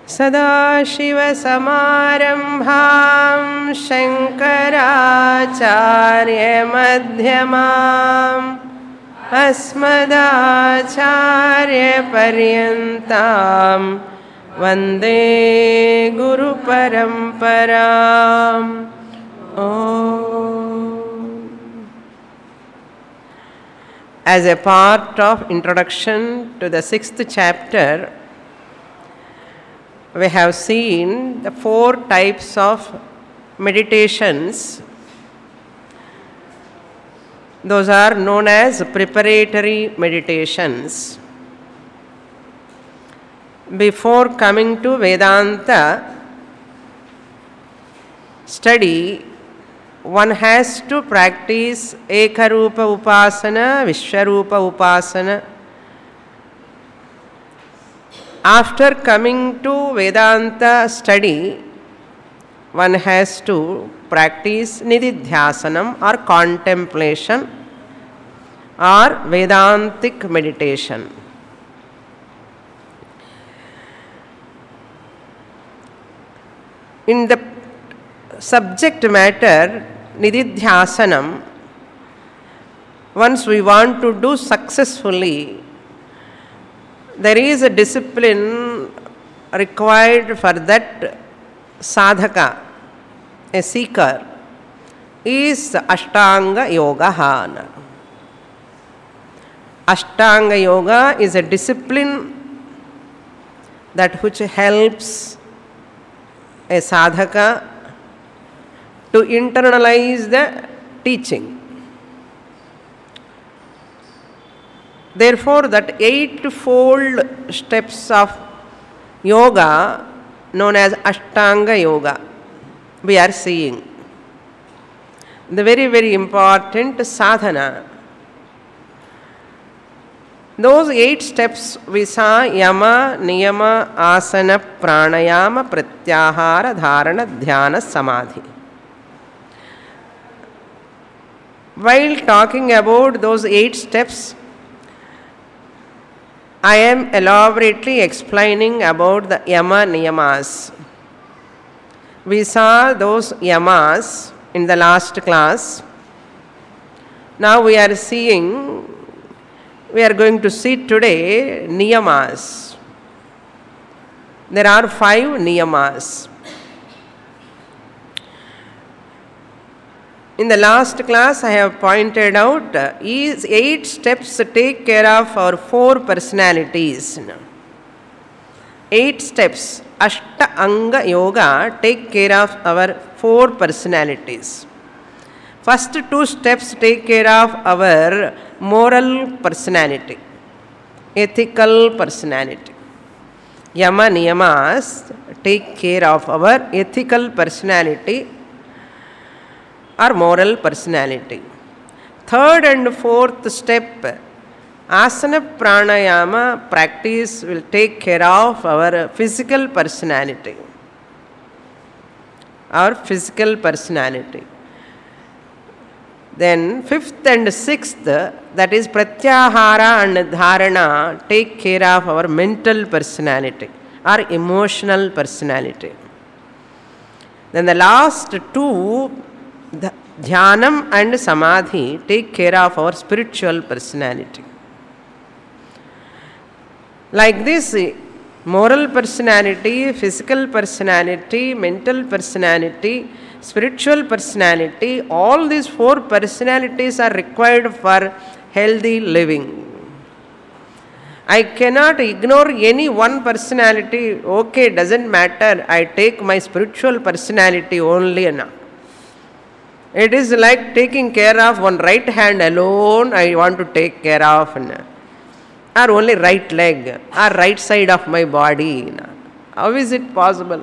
सदाशिवसमारम्भां शङ्कराचार्यमध्यमाम् अस्मदाचार्यपर्यन्तां वन्दे गुरुपरम्पराम्. As a part of introduction to the 6th chapter, we have seen the 4 types of meditations. Those are known as preparatory meditations. Before coming to Vedanta study, one has to practice Ekarupa Upasana, Vishwarupa Upasana. After coming to Vedanta study, one has to practice Nididhyasanam or contemplation or Vedantic meditation. In the subject matter, Nididhyasanam, once we want to do successfully, there is a discipline required for that sadhaka, a seeker, is Ashtanga Yoga. Ashtanga Yoga is a discipline that which helps a sadhaka to internalize the teaching. Therefore, that 8-fold steps of yoga known as Ashtanga Yoga we are seeing. The very, very important sadhana. Those 8 steps we saw: Yama, Niyama, Asana, Pranayama, Pratyahara, Dharana, Dhyana, Samadhi. While talking about those 8 steps, I am elaborately explaining about the Yama Niyamas. We saw those Yamas in the last class. Now we are going to see today Niyamas. There are 5 Niyamas. In the last class, I have pointed out these 8 steps take care of our 4 personalities. 8 steps, Ashta Anga Yoga, take care of our 4 personalities. First 2 steps take care of our moral personality, ethical personality. Yama Niyamas take care of our ethical personality or moral personality. 3rd and 4th step, Asana Pranayama practice, will take care of our physical personality. Then 5th and 6th, that is Pratyahara and Dharana, take care of our mental personality or emotional personality. Then the last 2, Dhyanam and Samadhi, take care of our spiritual personality. Like this, moral personality, physical personality, mental personality, spiritual personality, all these 4 personalities are required for healthy living. I cannot ignore any one personality. Okay, doesn't matter, I take my spiritual personality only now. It is like taking care of one right hand alone, I want to take care of, or only right leg, or right side of my body. How is it possible?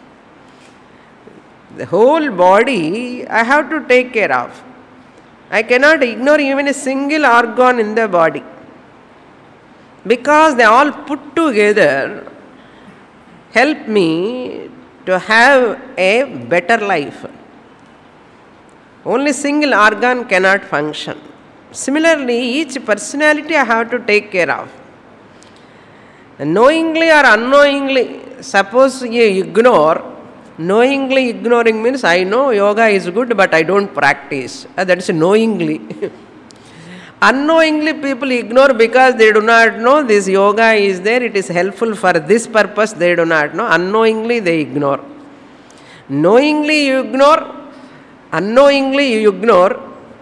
The whole body I have to take care of. I cannot ignore even a single organ in the body, because they all put together help me to have a better life. Only single organ cannot function. Similarly, each personality I have to take care of. Knowingly or unknowingly, suppose you ignore, knowingly ignoring means I know yoga is good but I don't practice. That is knowingly. Unknowingly people ignore because they do not know this yoga is there, it is helpful for this purpose, they do not know. Unknowingly they ignore. Knowingly you ignore, unknowingly you ignore,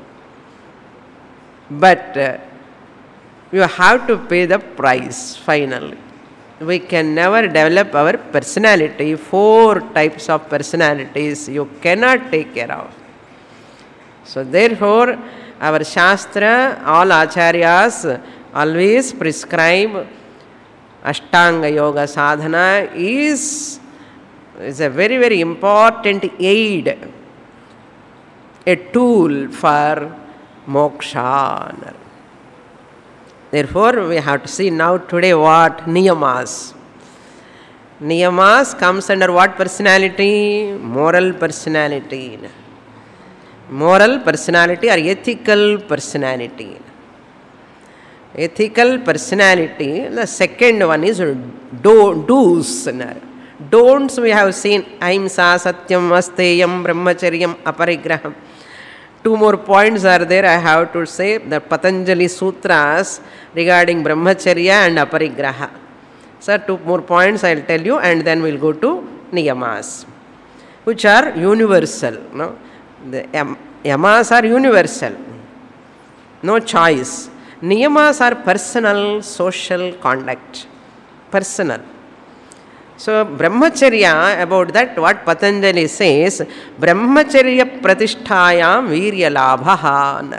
but you have to pay the price finally. We can never develop our personality. 4 types of personalities you cannot take care of. So therefore, our Shastra, all Acharyas always prescribe Ashtanga Yoga Sadhana is a very, very important aid, a tool for moksha. Therefore, we have to see now today what niyamas. Niyamas comes under what personality? Moral personality. Moral personality or ethical personality. Ethical personality, the second one is do's. Don'ts we have seen, ahimsa, satyam, asteyam, brahmacharyam, aparigraham. 2 more points are there I have to say. The Patanjali Sutras regarding brahmacharya and aparigraha. So 2 more points I will tell you and then we will go to niyamas, which are universal. No? The yamas are universal. No choice. Niyamas are personal, social conduct. Personal. So, brahmacharya, about that what Patanjali says, brahmacharya pratisthayam virya labha.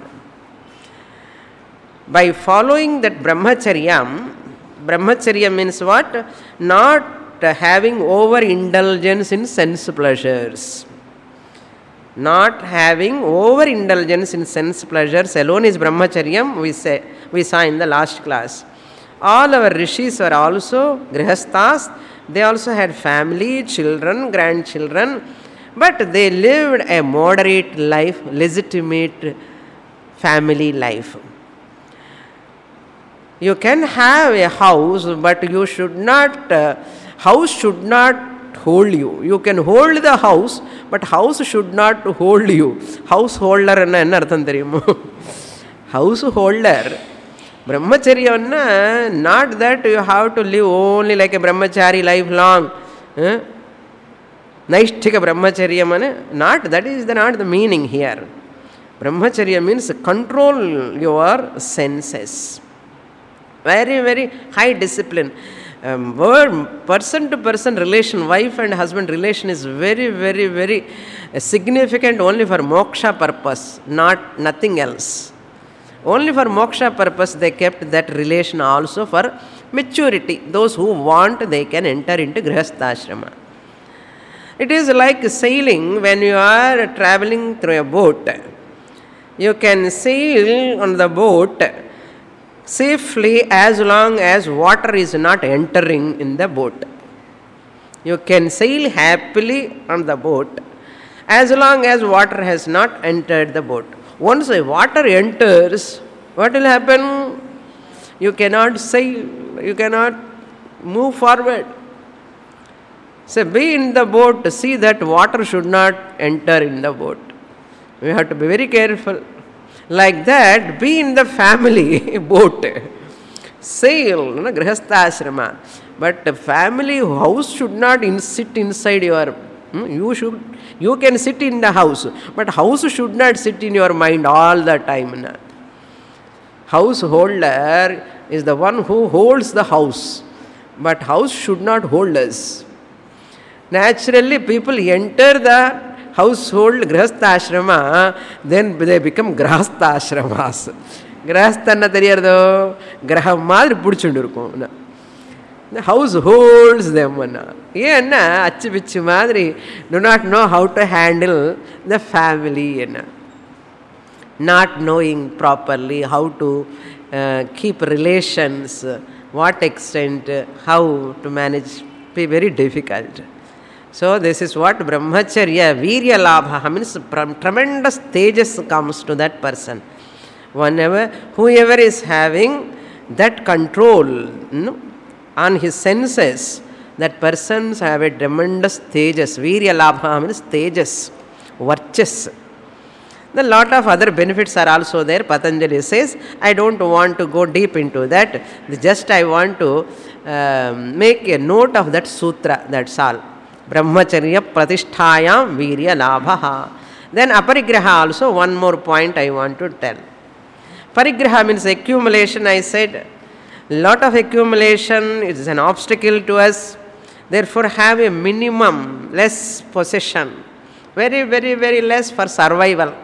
By following that brahmacharya means what? Not having overindulgence in sense pleasures. Not having overindulgence in sense pleasures alone is brahmacharyam, we saw in the last class. All our rishis were also grihasthas. They also had family, children, grandchildren, but they lived a moderate life, legitimate family life. You can have a house, but you should not, house should not hold you. You can hold the house, but house should not hold you. Householder enna artham theriyumo? Householder. Brahmacharya, not that you have to live only like a brahmachari lifelong. Naishthika brahmacharya, not that is not the meaning here. Brahmacharya means control your senses. Very, very high discipline. Person to person relation, wife and husband relation is very, very, very significant only for moksha purpose, nothing else. Only for moksha purpose they kept that relation also for maturity. Those who want, they can enter into grihastha. It is like sailing when you are traveling through a boat. You can sail on the boat safely as long as water is not entering in the boat. You can sail happily on the boat as long as water has not entered the boat. Once the water enters, what will happen? You cannot sail, you cannot move forward. So be in the boat, see that water should not enter in the boat. We have to be very careful. Like that, be in the family boat. Sail, grihastha ashrama. But the family house should not sit inside your. You can sit in the house, but house should not sit in your mind all the time. Householder is the one who holds the house, but house should not hold us. Naturally, people enter the household grihastha ashrama, then they become grahastha ashramas. Grahastha na theriyardo, graham madri pudichundirukum. The house holds them. Do not know how to handle the family. Not knowing properly how to keep relations, what extent, how to manage, be very difficult. So this is what brahmacharya, virya labha, means tremendous tejas comes to that person. Whoever is having that control, on his senses, that persons have a tremendous tejas. Virya labha means tejas, varchas. A lot of other benefits are also there. Patanjali says, I don't want to go deep into that. Just I want to make a note of that sutra, that's all. Brahmacharya pratisthayam virya labha. Then aparigraha also, one more point I want to tell. Parigraha means accumulation, I said. Lot of accumulation is an obstacle to us. Therefore, have a minimum, less possession. Very, very, very less for survival.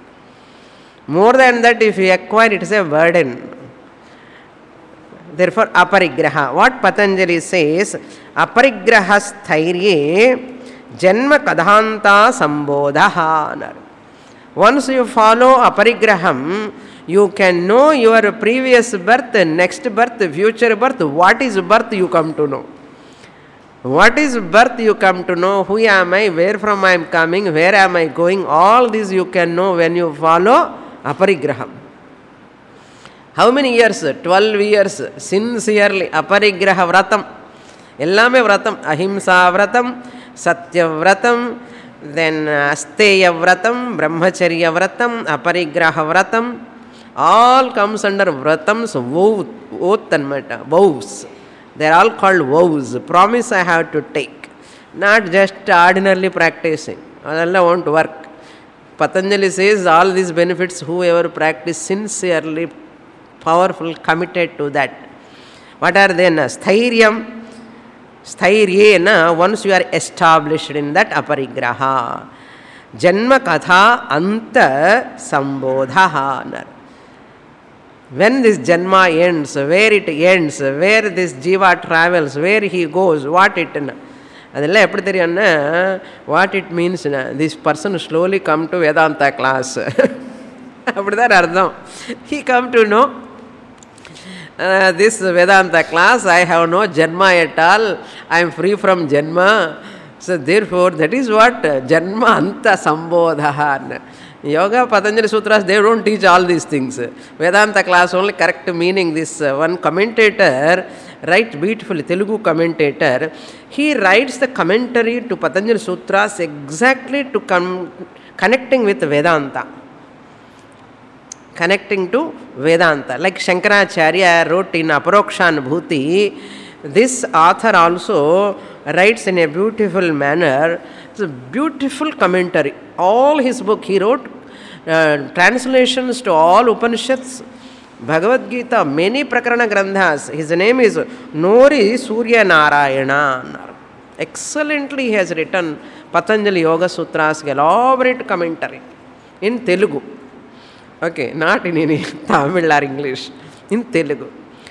More than that, if you acquire, it is a burden. Therefore, aparigraha. What Patanjali says, aparigraha sthairye janma kadhanta sambodha. Once you follow aparigraham, you can know your previous birth, next birth, future birth. What is birth you come to know. What is birth you come to know. Who am I, where from I am coming, where am I going. All this you can know when you follow aparigraham. How many years? 12 years. Sincerely. Aparigraha vratam. Ellame vratam. Ahimsa vratam, satya vratam, then asteya vratam, brahmacharya vratam, aparigraha vratam. All comes under vratams, oath and vows. They are all called vows. Promise I have to take. Not just ordinarily practicing. That won't work. Patanjali says all these benefits, whoever practice sincerely, powerful, committed to that. What are they? Sthairyam. Sthairye, once you are established in that aparigraha. Janma katha anta sambodha. When this janma ends, where it ends, where this jiva travels, where he goes, what it what it means, this person slowly come to Vedanta class. He come to know this Vedanta class, I have no janma at all, I am free from janma. So therefore, that is what janma anta sambodha. Yoga, Patanjali Sutras, they don't teach all these things. Vedanta class only correct meaning. This one commentator writes beautifully, Telugu commentator, he writes the commentary to Patanjali Sutras exactly to connecting with Vedanta. Connecting to Vedanta. Like Shankaracharya wrote in Aparokshanubhuti, this author also writes in a beautiful manner. It's a beautiful commentary. All his book he wrote, translations to all Upanishads, Bhagavad Gita, many Prakarana Grandhas. His name is Nori Surya Narayana. Excellently he has written Patanjali Yoga Sutras, elaborate commentary in Telugu. Okay, not in any Tamil or English, in Telugu.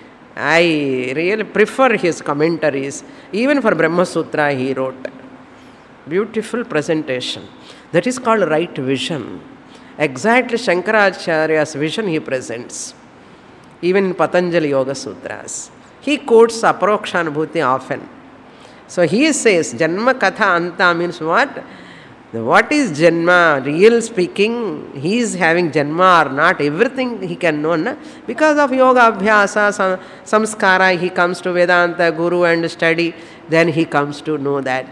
I really prefer his commentaries. Even for Brahma Sutra he wrote. Beautiful presentation. That is called right vision. Exactly Shankaracharya's vision he presents. Even in Patanjali Yoga Sutras. He quotes Aparokshanubhuti often. So he says, Janma Katha Anta means what? What is Janma? Real speaking, he is having Janma or not, everything he can know. Na? Because of Yoga Abhyasa, Samskara, he comes to Vedanta, Guru and study, then he comes to know that.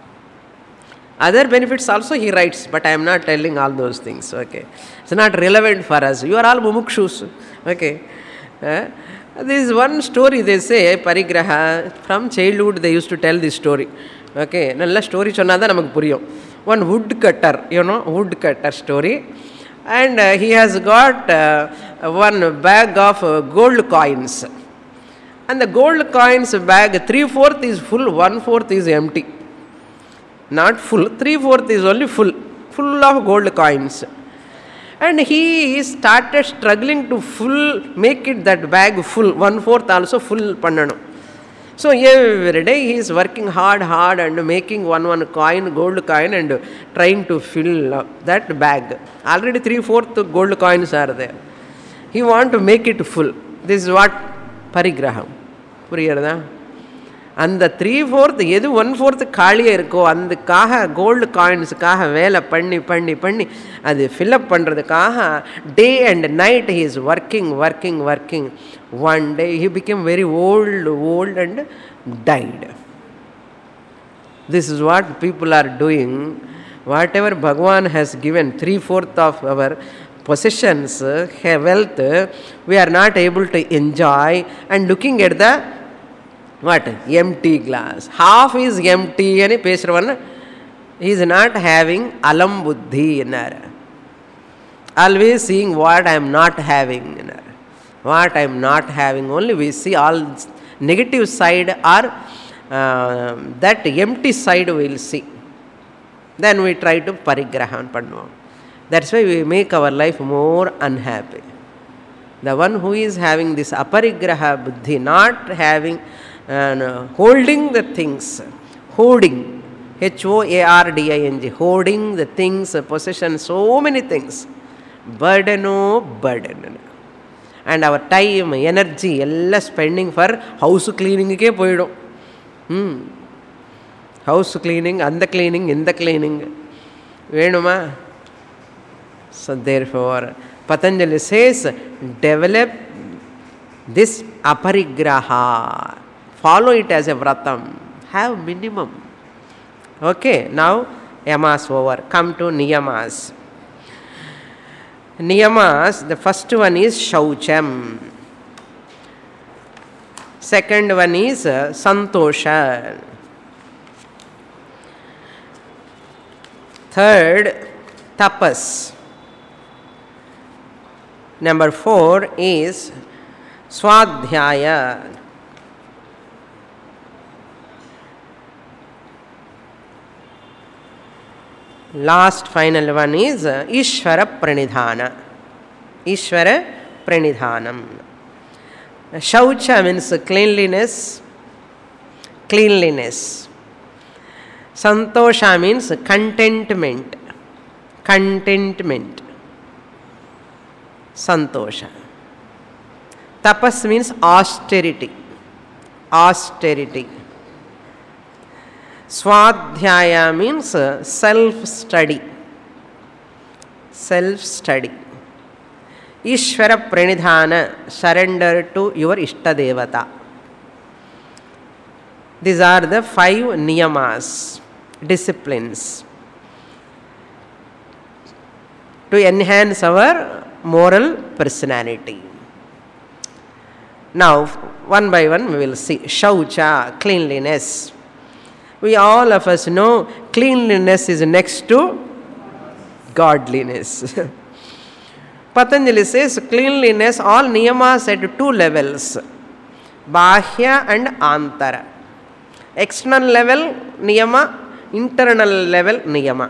Other benefits also he writes, but I am not telling all those things. Okay, it's not relevant for us. You are all mumukshus. Okay, this is one story they say, parigraha. From childhood they used to tell this story. Okay, nalla story chonnada namak puriyum. One woodcutter, woodcutter story, and he has got one bag of gold coins, and the gold coins bag 3/4 is full, 1/4 is empty. Not full, 3/4 is only full of gold coins. And he started struggling to make it that bag full, 1/4 also full pannanu. So every day he is working hard and making one coin, gold coin, and trying to fill that bag. Already 3/4 gold coins are there. He want to make it full. This is what parigraham. Puriyarada? And the 3/4 எது 1/4 காலியாக இருக்கோ அதுக்காக gold காயின்ஸுக்காக வேலை பண்ணி அது fill up பண்ணுறதுக்காக day and night he is working. One day he became very old and died. This is what people are doing. Whatever Bhagavan has given, 3/4 of our possessions, wealth, we are not able to enjoy, and looking at the what? Empty glass. Half is empty and Pesravan, he is not having alam buddhi. Always seeing what I am not having. What I am not having. Only we see all negative side or that empty side we will see. Then we try to parigrahan pannuvam. That's why we make our life more unhappy. The one who is having this aparigraha buddhi, not having, holding the things, hoarding, HOARDING, hoarding the things, possession, so many things. Burden, burden. And our time, energy, all spending for house cleaning. House cleaning, and the cleaning, in the cleaning. Venuma. So therefore, Patanjali says, develop this aparigraha. Follow it as a vratam. Have minimum. Okay, now yamas over. Come to niyamas. Niyamas, the first one is shaucham. Second one is santosha. Third, tapas. Number 4 is swadhyaya. Last final one is Ishvara Pranidhana. Ishvara Pranidhanam. Shaucha means cleanliness. Cleanliness. Santosha means contentment. Contentment. Santosha. Tapas means austerity. Austerity. Swadhyaya means self-study. Self-study. Ishvara Pranidhana, surrender to your Ishtadevata. These are the 5 niyamas, disciplines, to enhance our moral personality. Now, one by one we will see. Shaucha, cleanliness. We all of us know cleanliness is next to godliness. Patanjali says cleanliness, all niyamas at 2 levels. Bahya and Antara. External level niyama, internal level niyama.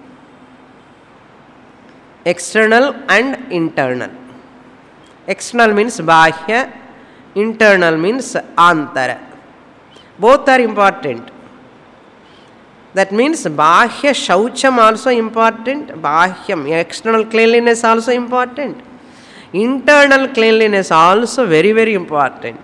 External and internal. External means Bahya, internal means Antara. Both are important. That means Bahya Shaucham also important, Bahyam, external cleanliness also important. Internal cleanliness also very, very important.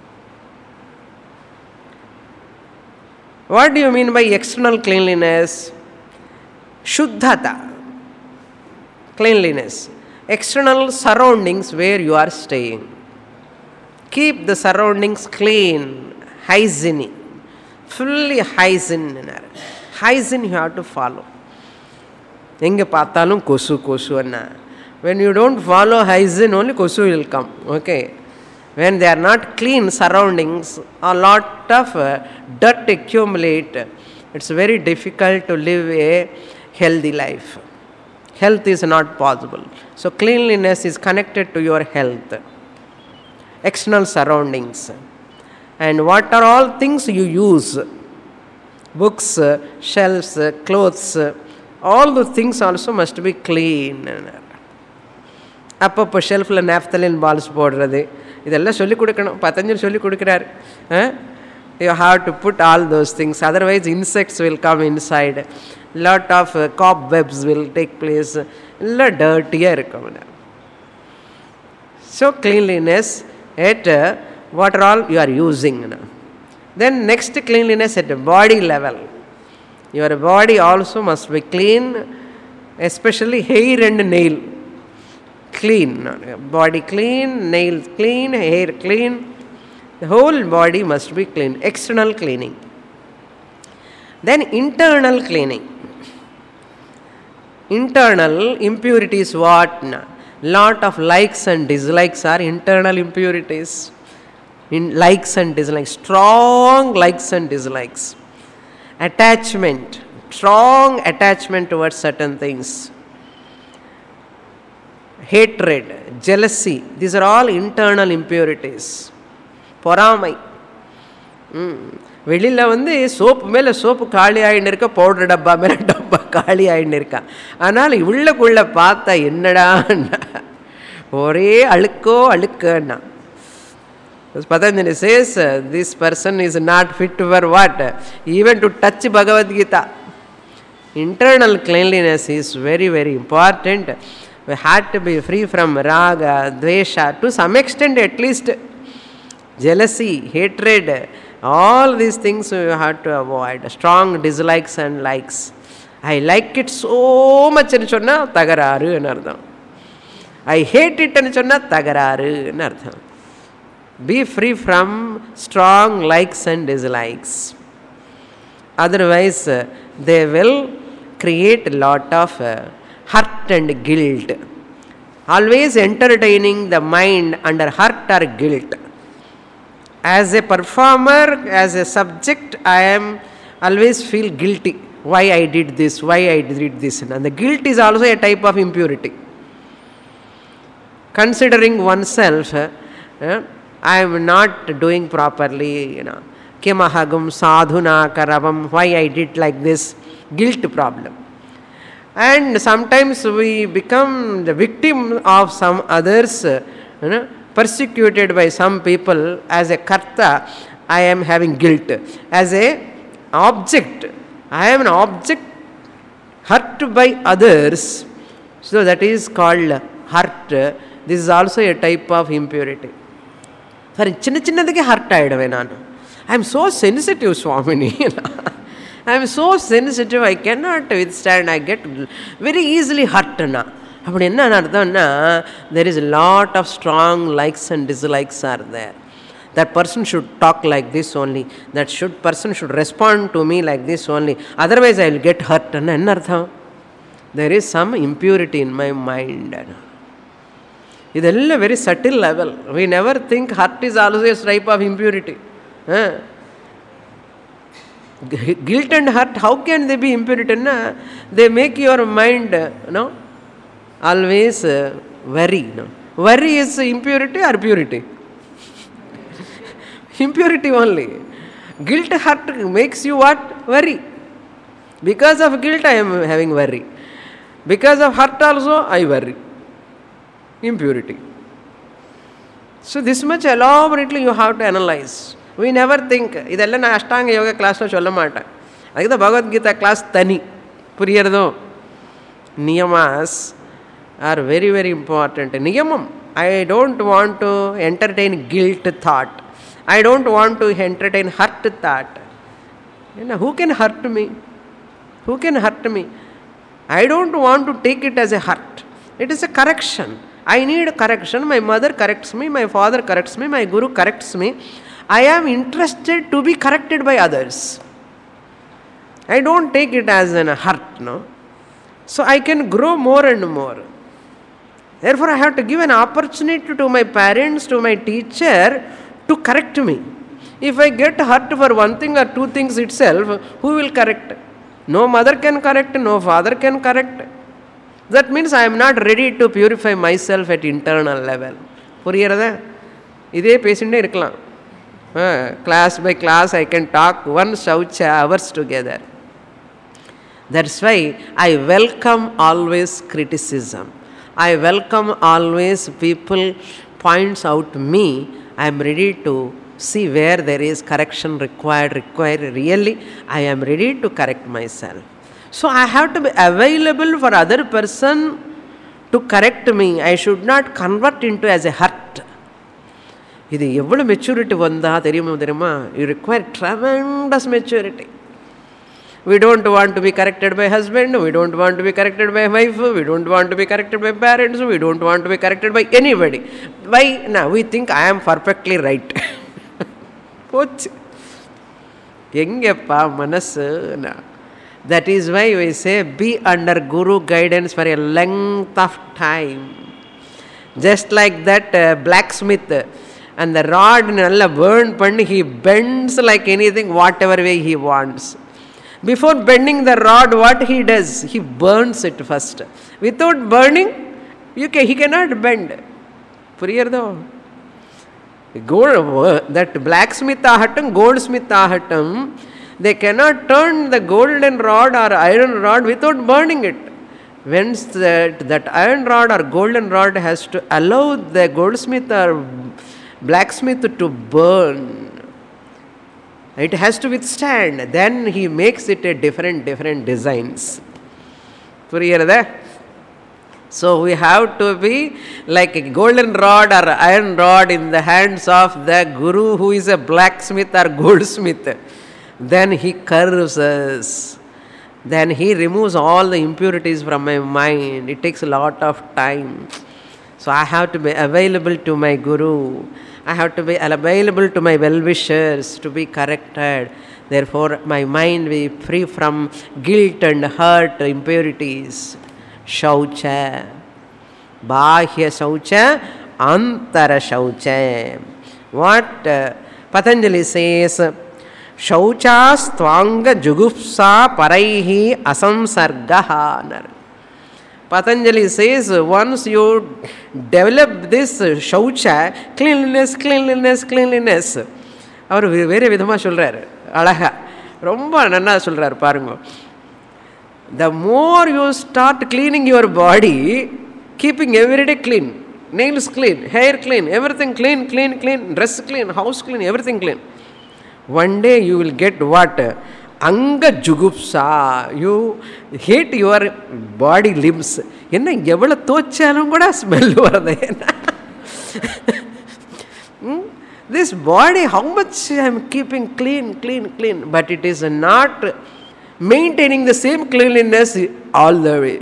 What do you mean by external cleanliness? Shuddhata, cleanliness. External surroundings where you are staying. Keep the surroundings clean, hygienic, fully hygiene. Hygiene you have to follow. Enga paathalum kosu anna. When you don't follow hygiene, only kosu will come. Okay. When they are not clean surroundings, a lot of dirt accumulate. It's very difficult to live a healthy life. Health is not possible. So cleanliness is connected to your health. External surroundings. And what are all things you use? Books, shelves, clothes, all the things also must be clean. Appo shelf la naphthalene balls podradhu idella solli kodukkanum. Patanjali solli kodukrar. You have to put all those things, otherwise insects will come inside. Lot of cobwebs will take place. Illa dirtiya irukum. So cleanliness at what all you are using. Then next cleanliness at the body level. Your body also must be clean, especially hair and nail. Clean. Body clean, nails clean, hair clean. The whole body must be clean. External cleaning. Then internal cleaning. Internal impurities what? Lot of likes and dislikes are internal impurities. In likes and dislikes, strong likes and dislikes. Attachment, strong attachment towards certain things. Hatred, jealousy, these are all internal impurities. பொறாமை. வெளியில் வந்து soap மேலே soap காலி ஆகின்னு இருக்கா, powder டப்பா மேலே டப்பா காலி ஆகின்னு இருக்கா. ஆனால் உள்ளக்குள்ளே பார்த்தா என்னடா ஒரே அழுக்கோ அழுக்குன்னா. Patanjali says this person is not fit for what? Even to touch Bhagavad Gita. Internal cleanliness is very, very important. We had to be free from raga, dvesha, to some extent at least. Jealousy, hatred, all these things we have to avoid. Strong dislikes and likes. I like it so much nu sonna tagararu nu artham. I hate it nu sonna tagararu nu artham. Be free from strong likes and dislikes. Otherwise, they will create a lot of hurt and guilt. Always entertaining the mind under hurt or guilt. As a performer, as a subject, I am always feel guilty. Why I did this, why I did this. And the guilt is also a type of impurity. Considering oneself, I am not doing properly, Kimahagam sadhuna karavam, why I did like this, guilt problem. And sometimes we become the victim of some others, persecuted by some people. As a karta, I am having guilt. As a object, I am an object hurt by others. So that is called hurt. This is also a type of impurity. For chinnadike hurt aidave nanu. I am so sensitive, Swamini. I am so sensitive, I cannot withstand. I get very easily hurt. There is a lot of strong likes and dislikes are there. That person should talk like this only. That person should respond to me like this only. Otherwise I will get hurt. There is some impurity in my mind. This is a very subtle level. We never think hurt is also a type of impurity. Guilt and hurt, how can they be impurity? They make your mind always worry. Worry is impurity or purity? Impurity only. Guilt, hurt makes you what? Worry. Because of guilt I am having worry. Because of hurt also I worry. Impurity. So this much elaborately you have to analyze. We never think. Idella na Ashtanga Yoga class lo sollamata. Adike Bhagavad Gita class tani. Puriyarado. Niyamas are very, very important. Niyamam. I don't want to entertain guilt thought. I don't want to entertain hurt thought. Who can hurt me? Who can hurt me? I don't want to take it as a hurt. It is a correction. I need correction. My mother corrects me. My father corrects me. My guru corrects me. I am interested to be corrected by others. I don't take it as a hurt. No? So I can grow more and more. Therefore, I have to give an opportunity to my parents, to my teacher to correct me. If I get hurt for one thing or two things itself, who will correct? No mother can correct, no father can correct. That means I am not ready to purify myself at internal level. Puriyarada? Idhe pesinde irkalam. Class by class I can talk 1 hours together. That's why I welcome always criticism. I welcome always people points out me. I am ready to see where there is correction required. Really, I am ready to correct myself. So I have to be available for other person to correct me. I should not convert into as a hurt. This is maturity. You require tremendous maturity. We don't want to be corrected by husband. We don't want to be corrected by wife. We don't want to be corrected by parents. We don't want to be corrected by anybody. Why? Now we think I am perfectly right. எங்கப்பா மனசு? That is why we say be under Guru guidance for a length of time. Just like that blacksmith and the rod nalla burn panni, he bends like anything, whatever way he wants. Before bending the rod, what he does? He burns it first. Without burning, he cannot bend. Puriyartho? That blacksmith ahatam, goldsmith ahatam, they cannot turn the golden rod or iron rod without burning it. Once that iron rod or golden rod has to allow the goldsmith or blacksmith to burn. It has to withstand. Then he makes it a different designs. Puriyarada? So we have to be like a golden rod or iron rod in the hands of the Guru who is a blacksmith or goldsmith. Then he curves us. Then he removes all the impurities from my mind. It takes a lot of time. So I have to be available to my Guru. I have to be available to my well-wishers to be corrected. Therefore my mind will be free from guilt and hurt, impurities. Shaucha. Bahya Shaucha, Antara Shaucha. What Patanjali says, Shauchas Tvanga Jugupsa Paraihi Asamsargaha. Patanjali says, once you develop this Shaucha, cleanliness. அவர் வேறு விதமாக சொல்கிறார், அழகா ரொம்ப நல்லா சொல்கிறார் பாருங்க. The more you start cleaning your body, keeping every day clean, nails clean, hair clean, everything clean, dress clean, house clean, everything clean. One day you will get what? Anga Jugupsa. You hate your body limbs. என்ன எவ்வளோ தோச்சாலும் கூட smell வருது. This body, how much I am keeping clean, but it is not maintaining the same cleanliness all the way.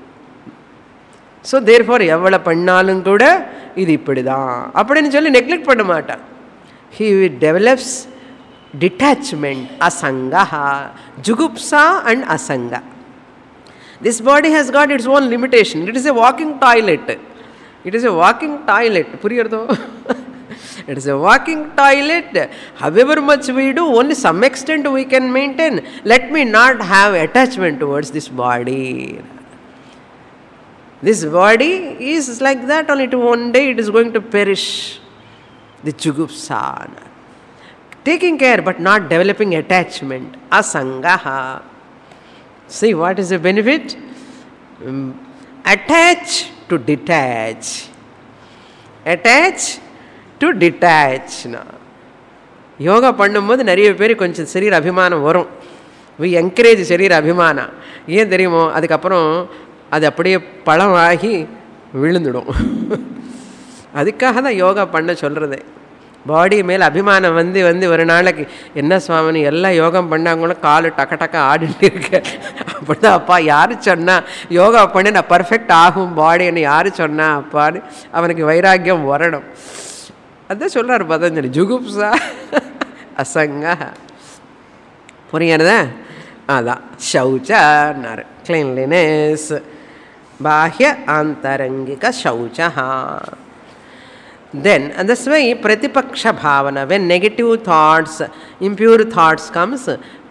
So therefore எவ்வளோ பண்ணாலும் கூட இது இப்படி தான் அப்படின்னு சொல்லி நெக்லெக்ட் பண்ண மாட்டான். He develops detachment, asanga, jugupsa and asanga. This body has got its own limitation. It is a walking toilet. Puriyartho? It is a walking toilet. However much we do, only some extent we can maintain. Let me not have attachment towards this body. This body is like that, only to one day it is going to perish. The jugupsa. Taking care but not developing attachment. Asangaha. See what is the benefit? Attach to detach. Attach to detach. Yoga பண்ணும்போது நிறைய பேர் கொஞ்சம் சரீர அபிமானம் வரும். we encourage சரீர அபிமானம். ஏன் தெரியுமோ? அதுக்கப்புறம் அது அப்படியே பழமாகி விழுந்துடும். அதுக்காக தான் யோகா பண்ண சொல்கிறது. பாடி மேலே அபிமானம் வந்து ஒரு நாளைக்கு என்ன சுவாமி எல்லாம் யோகம் பண்ணாங்களும் காலு டக்க ஆடிட்டு இருக்க. அப்படிதான் அப்பா யார் சொன்னா யோகா பண்ணி நான் பர்ஃபெக்ட் ஆகும் பாடின்னு யார் சொன்னா அப்பான்னு அவனுக்கு வைராக்கியம் வரணும். அதான் சொல்கிறார் பதஞ்சலி. ஜுகுப்சா அசங்கா. புரியுறதா? அதான் ஷௌச்சான்னாரு. கிளீன்லினஸ். பாஹ்ய ஆந்தரங்கிக ஷௌச்சா. Then, and that's why pratipaksha bhavana, when negative thoughts, impure thoughts comes,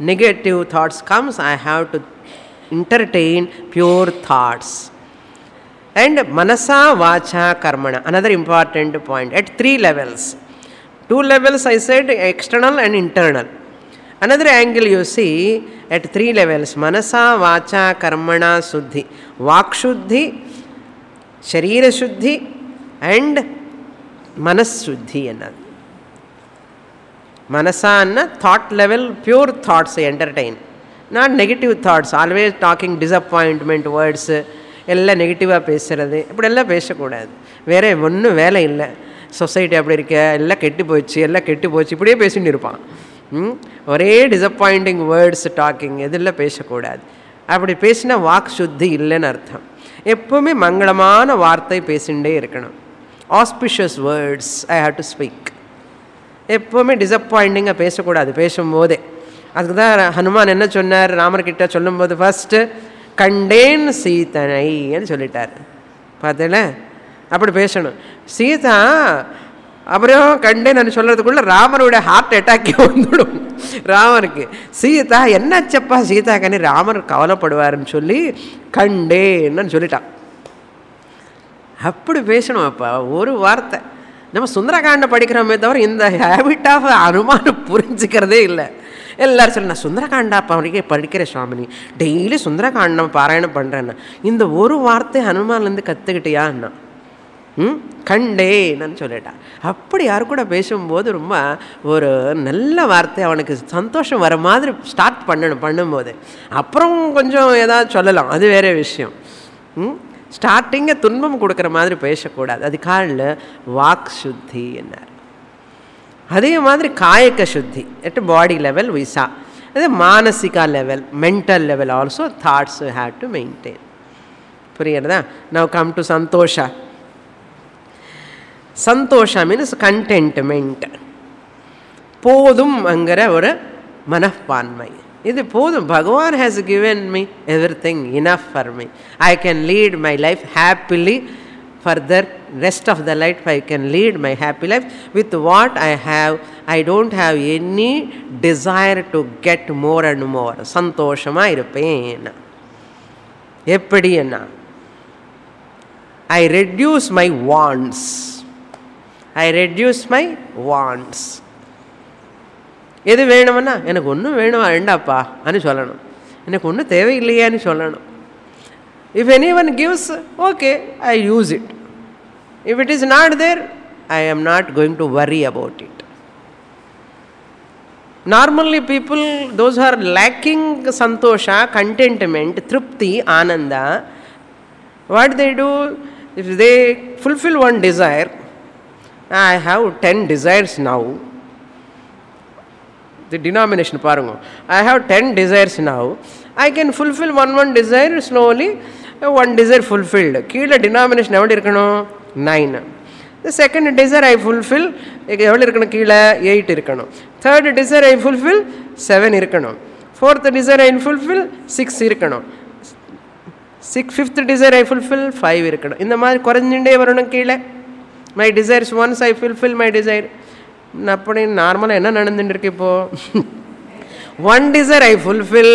I have to entertain pure thoughts. And manasa vacha karmana, another important point, at 3 levels. 2 levels I said, external and internal. Another angle you see, at 3 levels, manasa vacha karmana suddhi, vak shuddhi, sharira shuddhi and Manasuddhi annadu. Manasa anna thought level, pure thoughts entertain. Not negative thoughts, always talking disappointment words, எல்லாம் நெகட்டிவாக பேசுகிறது, இப்படியெல்லாம் பேசக்கூடாது. வேறு ஒன்றும் வேலை இல்லை. Society அப்படி இருக்க, எல்லாம் கெட்டு போச்சு இப்படியே பேசிட்டு இருப்பான். ஒரே டிசப்பாயிண்டிங் வேர்ட்ஸ் டாக்கிங் எதில் பேசக்கூடாது. அப்படி பேசினா வாக் சுத்தி இல்லைன்னு அர்த்தம். எப்போவுமே மங்களமான வார்த்தை பேசிகிட்டே இருக்கணும். auspicious words I have to speak. எப்போவுமே டிசப்பாயிண்டிங்காக பேசக்கூடாது. பேசும்போதே அதுக்கு தான் ஹனுமான் என்ன சொன்னார் ராமர்கிட்ட சொல்லும்போது, ஃபஸ்ட்டு கண்டேன் சீதனைன்னு சொல்லிட்டார். பார்த்தல, அப்படி பேசணும். சீதா அப்புறம் கண்டேன்னு சொல்கிறதுக்குள்ளே ராமருடைய ஹார்ட் அட்டாக்கே வந்துடும் ராமருக்கு. சீதா என்னாச்சப்பா சீதா கண்ணி, ராமர் கவலைப்படுவார்னு சொல்லி கண்டேன்னு சொல்லிட்டான். அப்படி பேசணும். அப்போ ஒரு வார்த்தை நம்ம சுந்தரகாண்டம் படிக்கிறோமே தவிர இந்த ஹேபிட் ஆஃப் அனுமானம் புரிஞ்சுக்கிறதே இல்லை. எல்லோரும் சொல்லி நான் சுந்தரகாண்டா படிக்கிறேன் சுவாமினி, டெய்லி சுந்தரகாண்டம் பாராயணம் பண்ணுறேன்னா, இந்த ஒரு வார்த்தை ஹனுமான்லேருந்து கற்றுக்கிட்டியான்னா கண்டேன்னு சொல்லிட்டான். அப்படி யாரு கூட பேசும்போது ரொம்ப ஒரு நல்ல வார்த்தை அவனுக்கு சந்தோஷம் வர மாதிரி ஸ்டார்ட் பண்ணும்போது அப்புறம் கொஞ்சம் ஏதாவது சொல்லலாம், அது வேறு விஷயம். ஸ்டார்டிங்கை துன்பம் கொடுக்குற மாதிரி பேசக்கூடாது. அது காலில் வாக் சுத்தி என்னார். அதே மாதிரி காயக்க சுத்தி அட் பாடி லெவல் விசா, அது மானசிகா level, mental level also thoughts have to maintain. புரியுறதா? Now come to santosha. சந்தோஷம் மீன்ஸ் கண்டென்ட்மெண்ட், போதும்ங்கிற ஒரு மனப்பான்மை. இது போதும், Bhagavan has given me everything enough for me. I can lead my life happily further rest of the life. I can lead my happy life with what I have. I don't have any desire to get more and more. சந்தோஷமா இருப்பேன். எப்படி என்ன? I reduce my wants. I reduce my wants. எது வேணும்னா, எனக்கு ஒன்றும் வேணும் வேண்டாப்பா అని சொல்லணும், எனக்கு ஒன்றும் தேவையில்லையான்னு சொல்லணும். If anyone gives, okay, I use it. If it is not there, I am not going to worry about it. Normally people, those who are lacking santosha, contentment, tripti, ananda, what they do, if they fulfill one desire, I have 10 desires now. The denomination parungo, I have 10 desires now. I can fulfill one desire slowly. One desire fulfilled. Keela denomination evad irukano 9. The second desire I fulfill evad irukano keela 8 irukano. Third desire I fulfill 7 irukano. Fourth desire I fulfill 6 irukano. Fifth desire I fulfill 5 irukano. இந்த மாதிரி குறைஞ்சிட்டே வரணும் கீழே. My desires, once I fulfill my desire, அப்படி நார்மலாக என்ன நடந்துட்டு இருக்கு இப்போ? One desire I fulfill,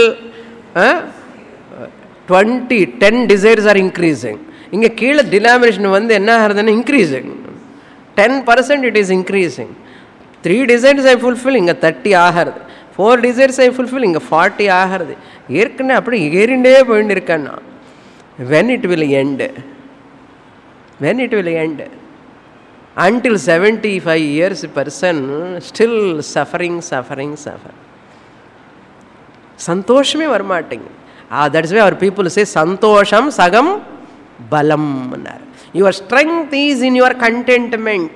10 desires are increasing. இங்கே கீழே டினாமினேஷன் வந்து என்ன ஆகுதுன்னா increasing, 10% it is increasing. 3 desires I fulfill, இங்கே 30 ஆகிறது. 4 desires I fulfill, இங்கே 40 ஆகிறது. ஏற்கனவே அப்படி ஏறிண்டே போயிட்டு இருக்கேன்னா, when it will end? When it will end? Until 75 years a person still suffering. சந்தோஷமே வரமாட்டேங்க. That's why our people say santosham sagam balam. Your strength is in your contentment.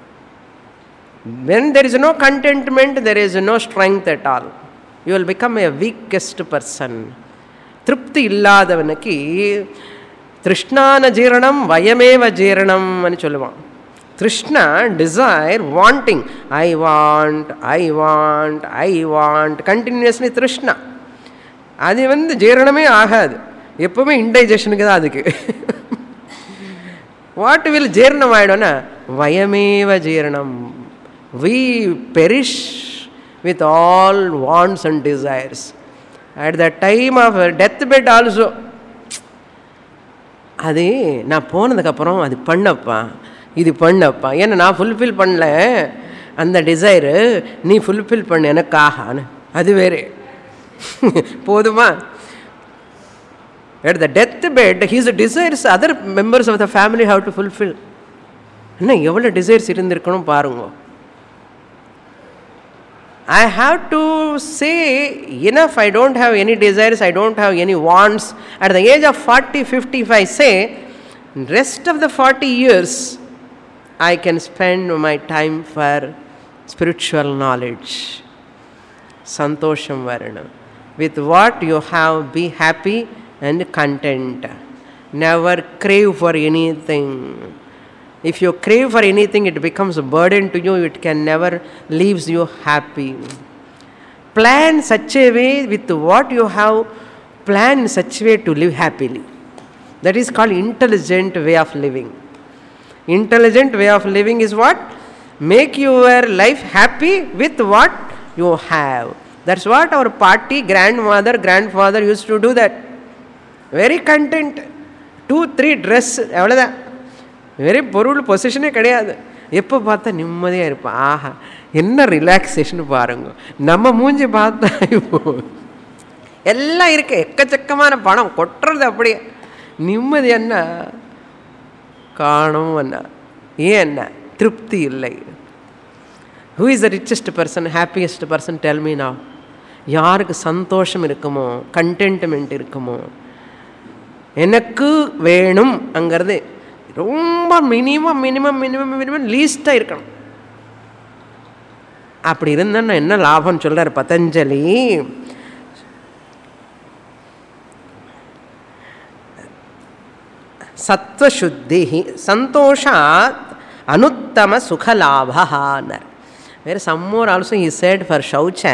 When there is no contentment, there is no strength at all. You will become a weakest person. Tripti illadavanuki trishnana jeeranam vayameva jeeranam ani solluvan. Trishna, desire, wanting. I want. Continuously Trishna. அது வந்து ஜீரணமே ஆகாது, எப்பவுமே இன்டைஜஷனுக்கு தான் அதுக்கு. What will ஜீரணம் ஆகிடும்னா வயமேவ ஜீரணம். We perish with all wants and desires at the time of death bed also. அது நான் போனதுக்கப்புறம் அது பண்ணப்பா, இது பண்ணப்பா, ஏன்னா நான் ஃபுல்ஃபில் பண்ணல அந்த டிசைரு, நீ ஃபுல்ஃபில் பண்ண எனக்காகான்னு. அது வேறு போதுமா? At the deathbed, his desires other members of the family have to fulfill. என்ன எவ்வளோ டிசைர்ஸ் இருந்திருக்கணும் பாருங்க. I have to say enough, I don't have any desires, I don't have any wants. At the age of 40, 50, if I say rest of the 40 years I can spend my time for spiritual knowledge. Santosham varana. With what you have, be happy and content. Never crave for anything. If you crave for anything, it becomes a burden to you. It can never leaves you happy. Plan such a way with what you have, plan such a way to live happily. That is called intelligent way of living. Intelligent way of living is what? Make your life happy with what you have. That's what our party grandmother, grandfather used to do that. Very content. 2-3 dress, அவ்வளோதான். Very பொருள் பொசிஷனே கிடையாது. எப்போ பார்த்தா நிம்மதியாக இருப்பேன். ஆஹா, என்ன relaxation பாருங்க. நம்ம மூஞ்சி பார்த்தா இப்போ எல்லாம் இருக்கு, எக்கச்சக்கமான பணம் கொட்டுறது, அப்படியே நிம்மதி என்ன காணும் என்ன, ஏன் என்ன திருப்தி இல்லை. Who is the richest person, happiest person, tell me now. யாருக்கு சந்தோஷம் இருக்குமோ, கண்டென்ட்மெண்ட் இருக்குமோ, எனக்கு வேணும் அங்கிறது ரொம்ப மினிமம் லீஸ்டாக இருக்கணும். அப்படி இருந்தால் என்ன லாபம் சொல்கிறார் பதஞ்சலி. சத்வசுத்தி சந்தோஷாத் அனுத்தம சுகலாபஹானர். வேறு some more also he said for shaucha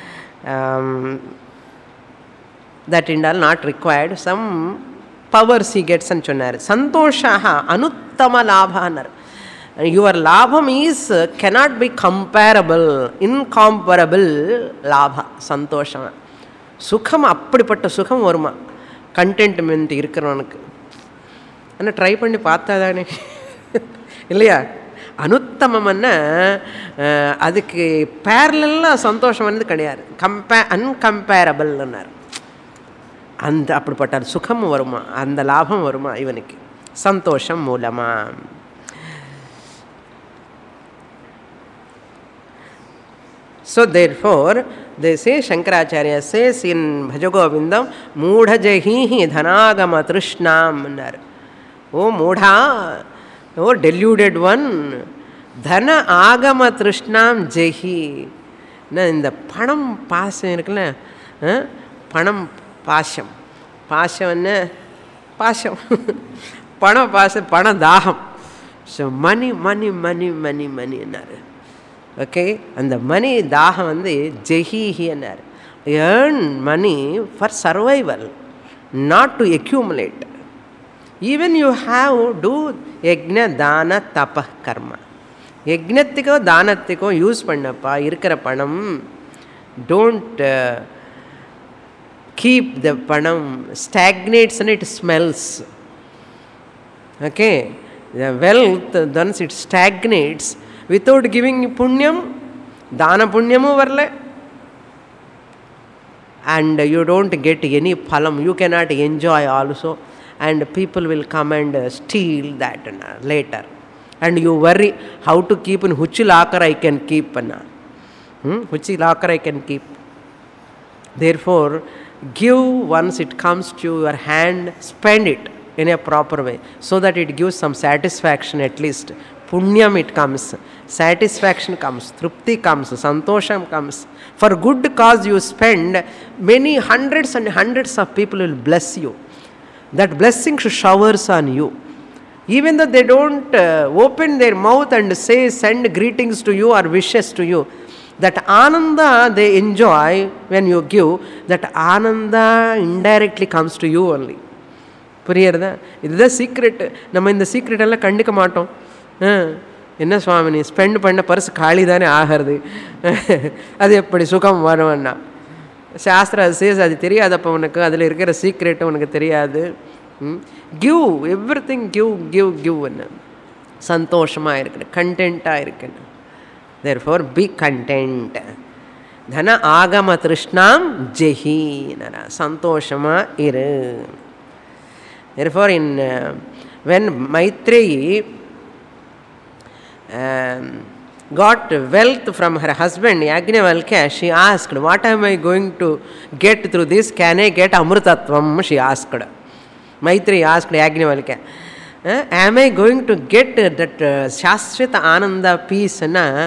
that end all not required some powers he gets ன்னு சொன்னார். சந்தோஷாக அனுத்தம லாபானர். யுவர் லாபம் is cannot be comparable, incomparable லாபா, சந்தோஷம். சுகம் அப்படிப்பட்ட சுகம் வருமா கண்டென்ட்மெண்ட் இருக்கிறவனுக்கு? ஆனால் ட்ரை பண்ணி பார்த்தா தானே இல்லையா? அனுத்தமம்னா அதுக்கு பேரலெல்லாம் சந்தோஷம் வந்து கிடையாது. அன்கம்பேரபிள்னார். அந்த அப்படிப்பட்ட சுகம் வருமா, அந்த லாபம் வருமா இவனுக்கு சந்தோஷம் மூலமா? So therefore they say, Shankaracharya says in Bhajagovindam, Moodhajahihi dhanagama trishnam. Oh moodha, oh deluded one, dhana agama trishnam jahi. இந்த பணம் பாசம் இருக்குல்ல, பணம் பாசம், பாசம் என்ன பாசம், பண பாசம், பண தாகம். ஸோ மணி மணி மணி மணி மணி என்னார். ஓகே, அந்த மணி தாகம் வந்து ஜெஹிஹி என்னார். Earn money for survival, not to accumulate. Even you have to yajna dana tapa karma. யக்ஞத்துக்கோ தானத்துக்கோ யூஸ் பண்ணப்பா இருக்கிற பணம். Don't keep the panam stagnates and it smells. Okay, the wealth once it stagnates without giving punyam, dana punyamu varle, and you don't get any phalam, you cannot enjoy also, and people will come and steal that later, and you worry how to keep in huchi locker I can keep anna, huchi locker I can keep. Therefore give once it comes to your hand, spend it in a proper way so that it gives some satisfaction. At least punyam it comes, satisfaction comes, trupti comes, santosham comes. For good cause you spend, many hundreds and hundreds of people will bless you. That blessing showers on you, even though they don't open their mouth and say, send greetings to you or wishes to you. That ananda they enjoy when you give, that ananda indirectly comes to you only. புரியுறதா? இதுதான் secret. நம்ம இந்த secret எல்லாம் கண்டுக்க மாட்டோம். என்ன சுவாமி நீ spend பண்ண பர்ஸ் காலி தானே ஆகிறது, அது எப்படி சுகம் வரும்னா? சாஸ்திரம் அது சேஸ், அது தெரியாதப்போ உனக்கு அதில் இருக்கிற சீக்ரெட் உனக்கு தெரியாது. Give everything, give give கிவ்ன்னு சந்தோஷமாக இருக்கணும், கண்டென்ட்டாக இருக்கணும். Therefore be content. Dhana agama trishnam jehi, nara santoshama iru. Therefore in when Maitreyi got wealth from her husband Yajnavalkya, she asked, what am I going to get through this? Can I get amrtatvam? She asked. Maitreyi asked Yajnavalkya, am I going to get that Shasvita Ananda peace?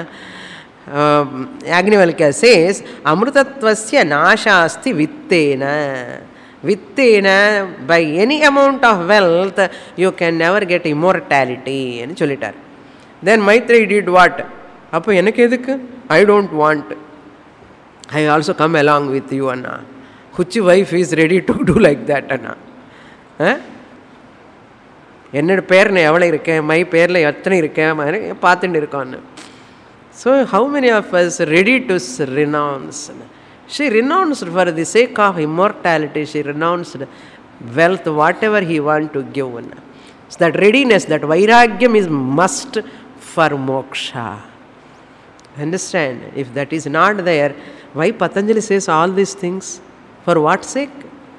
Yajnavalkya says, Amrutatvasya nashasti vittena. Vittena, by any amount of wealth, you can never get immortality. Then Maitreyi did what? Appo enakku edukku? I don't want. I also come along with you, Anna. Which wife is ready to do like that, Anna? என்னோட பேரில் எவ்வளோ இருக்கேன், my பேரில் எத்தனை இருக்கேன் பார்த்துட்டு இருக்கோன்னு. So how many of us ready to renounce? She renounced for the sake of immortality. She renounced wealth, whatever he want to give. So that readiness, that vairagyam is must for moksha. Understand? If that is not there, why Patanjali says all these things? For what sake?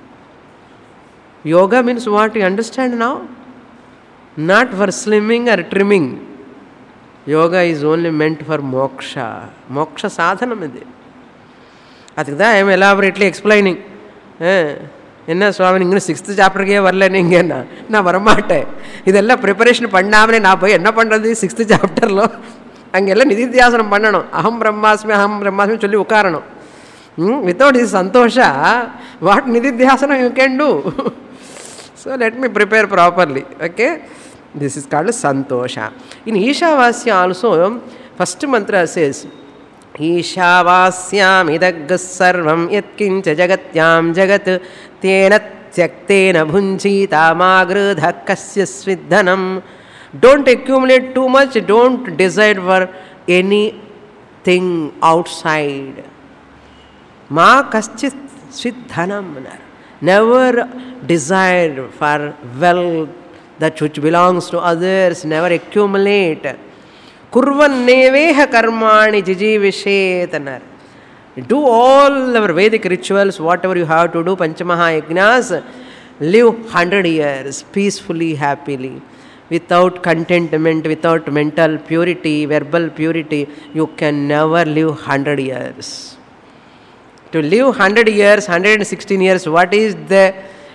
Yoga means what? You understand now? Not for slimming or trimming. Yoga is only meant for moksha. Moksha sadhanam idu. அதுக்கு தான் I am elaborately explaining. என்ன சுவாமி நீங்கள் 6th சாப்டருக்கே வரல நீங்கன்னா, நான் வரமாட்டேன். இதெல்லாம் preparation பண்ணாமலே நான் போய் என்ன பண்ணுறது 6th சாப்டரில்? அங்கெல்லாம் நிதித்தியாசனம் பண்ணணும். அகம் பிரம்மாஸ்மி சொல்லி உட்காரணும். வித்தவுட் இஸ் சந்தோஷா வாட் நிதித்தியாசனம் you can do? So let me prepare properly. Okay, this is called santosha. In Ishavasya also first mantra says ஈஷாவாஸ்யாம் இதக் சர்வம் யத்கிஞ்ச ஜகத்யாம் ஜகத் தேன த்யக்தேன புஞ்சீதாமாக்ருதः கஸ்ய ஸ்வித்தனம். Don't accumulate too much. Don't desire for anything outside. Ma kaschit svidhanam. Never desire for wealth that which belongs to others. Never accumulate. Kurvan neveha karmani jijivishet. Do all our Vedic rituals, whatever you have to do, Panchamaha yajnas. Live 100 years peacefully, happily. Without contentment, without mental purity, verbal purity, you can never live 100 years. To live 100 years, 116 years, what is the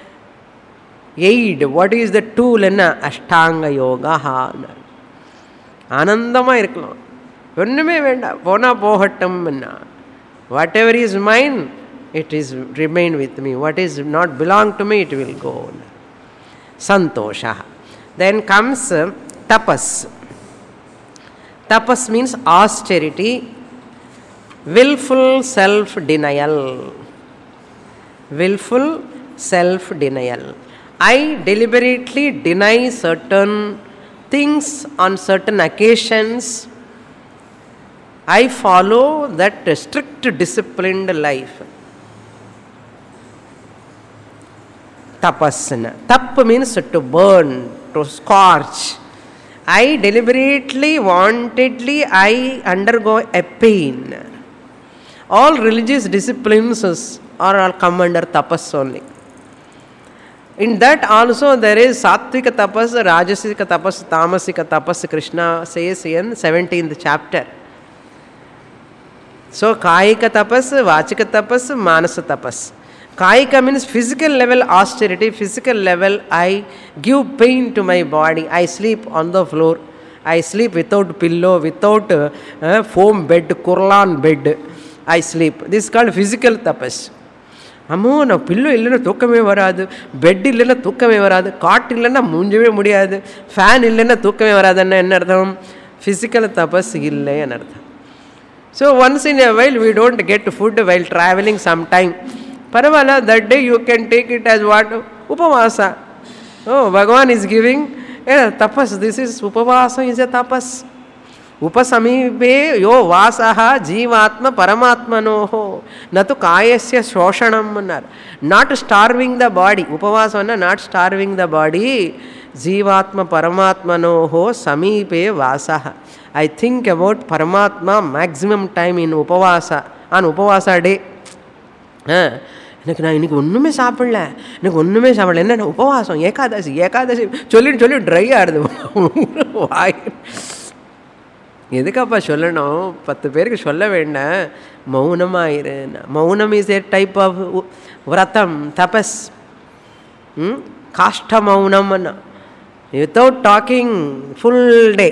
aid? What is the tool? Ashtanga yoga. Anandama irukkalam. Onnume venda. Pona pohattam. Whatever is mine, it is remain with me. What is not belong to me, it will go. Santosha. Then comes tapas. Tapas means austerity, willful self-denial. Willful self-denial. I deliberately deny certain things on certain occasions. I follow that strict disciplined life. Tapasana. Tap means to burn, to scorch. I deliberately, wantedly, I undergo a pain. All religious disciplines are all come under tapas only. In that also there is sattvika tapas, rajasika tapas, tamasika tapas. Krishna says in 17th chapter. So kayika tapas, vachika tapas, manasa tapas. Kayika means physical level austerity, physical level I give pain to my body. I sleep on the floor. I sleep without pillow, without foam bed, kurlan bed. I sleep. This is called physical tapas. அம்மோ நான் pillow இல்லைன்னா தூக்கமே வராது, bed இல்லைன்னா தூக்கமே வராது, காட்டு இல்லைன்னா மூஞ்சவே முடியாது, ஃபேன் இல்லைன்னா தூக்கமே வராதுன்னா என்ன அர்த்தம்? ஃபிசிக்கல் தபஸ் இல்லைன்னு அர்த்தம். So once in a while we don't get food while traveling sometime. பரவாயில்ல, that day you can take it as what? Upavasa. Oh, Bhagavan is giving tapas. This is upavasa is a tapas. Upasamipe yo vasaha jivatma paramatmanoho natu kayasya shoshanam. Not starving the body. Upavasa not starving the body. Jivatma paramatmanoho samipe vasaha. I think about Paramatma maximum time in upavasa. On upavasa day. எனக்கு நான் இன்றைக்கி ஒன்றுமே சாப்பிடல, எனக்கு ஒன்றுமே சாப்பிடல, என்ன உபவாசம், ஏகாதசி ஏகாதசி சொல்லிட்டு சொல்லி ட்ரை ஆகிடுது வாய். எதுக்காப்பா சொல்லணும்? 10 பேருக்கு சொல்ல வேண்டாம், மௌனமாயிரு. மௌனம் இஸ் ஏ டைப் ஆஃப் விரதம், தபஸ். காஷ்ட மௌனம், without talking full day.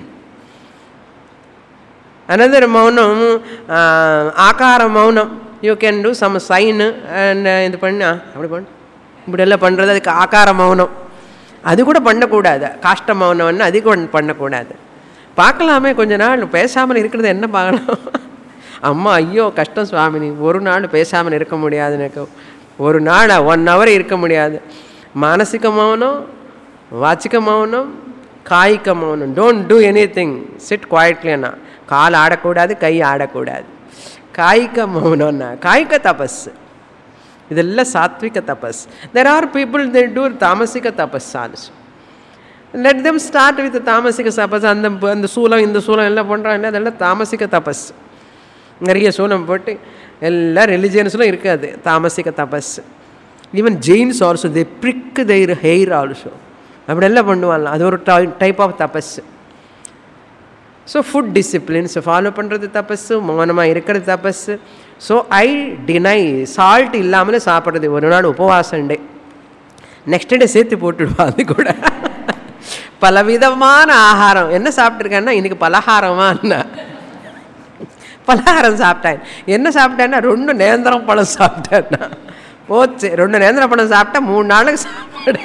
Another மௌனம் ஆகார மௌனம். You can do some sign and இது பண்ணா அப்படி பண்ண இப்படியெல்லாம் பண்ணுறது, அதுக்கு ஆகார மௌனம். அது கூட பண்ணக்கூடாது. காஷ்ட மௌனம்னு அது கூட பண்ணக்கூடாது. பார்க்கலாமே கொஞ்ச நாள் பேசாமல் இருக்கிறது என்ன பார்க்கலாம். அம்மா ஐயோ கஷ்டம் சுவாமினி, ஒரு நாள் பேசாமல் இருக்க முடியாது, எனக்கு ஒரு நாள் 1 hour இருக்க முடியாது. மானசிக மௌனம், வாச்சிக மௌனம், காய்க மௌனம். Don't do anything, sit குவாய்ட்லின்னா. கால் ஆடக்கூடாது, கை ஆடக்கூடாது. காய்க மௌனம்னா காய்க தபஸ். இதெல்லாம் சாத்விக தபஸ். There are people they do tamasika tapas also. Let them start with tamasika tapas. அந்த சூலம் இந்த சூலம் எல்லாம் பண்ணுறாங்க, அதெல்லாம் தாமசிக தபஸ். நிறைய சூலம் போட்டு எல்லா ரிலிஜியன்ஸ்லும் இருக்காது தாமசிக தபஸ். Even Jains also they prick their hair also, அப்படியெல்லாம் பண்ணுவாங்க. அது ஒரு type of tapas. So food disciplines follow பண்ணுறது தபஸ், மௌனமாக இருக்கிறது தபஸ். ஸோ ஐ டினை சால்ட் இல்லாமல் சாப்பிட்றது. ஒரு நாள் உபவாசம் டே, நெக்ஸ்ட் டே சேர்த்து போட்டுடுவான். அது கூட பலவிதமான ஆகாரம். என்ன சாப்பிட்ருக்கேன்னா இன்றைக்கி பலகாரமான்னா பலகாரம் சாப்பிட்டேன். என்ன சாப்பிட்டேன்னா 2 நேந்திரம் பழம் சாப்பிட்டேன்னா போச்சு. 2 நேந்திரம் பழம் சாப்பிட்டா 3 நாளுக்கு சாப்பாடு.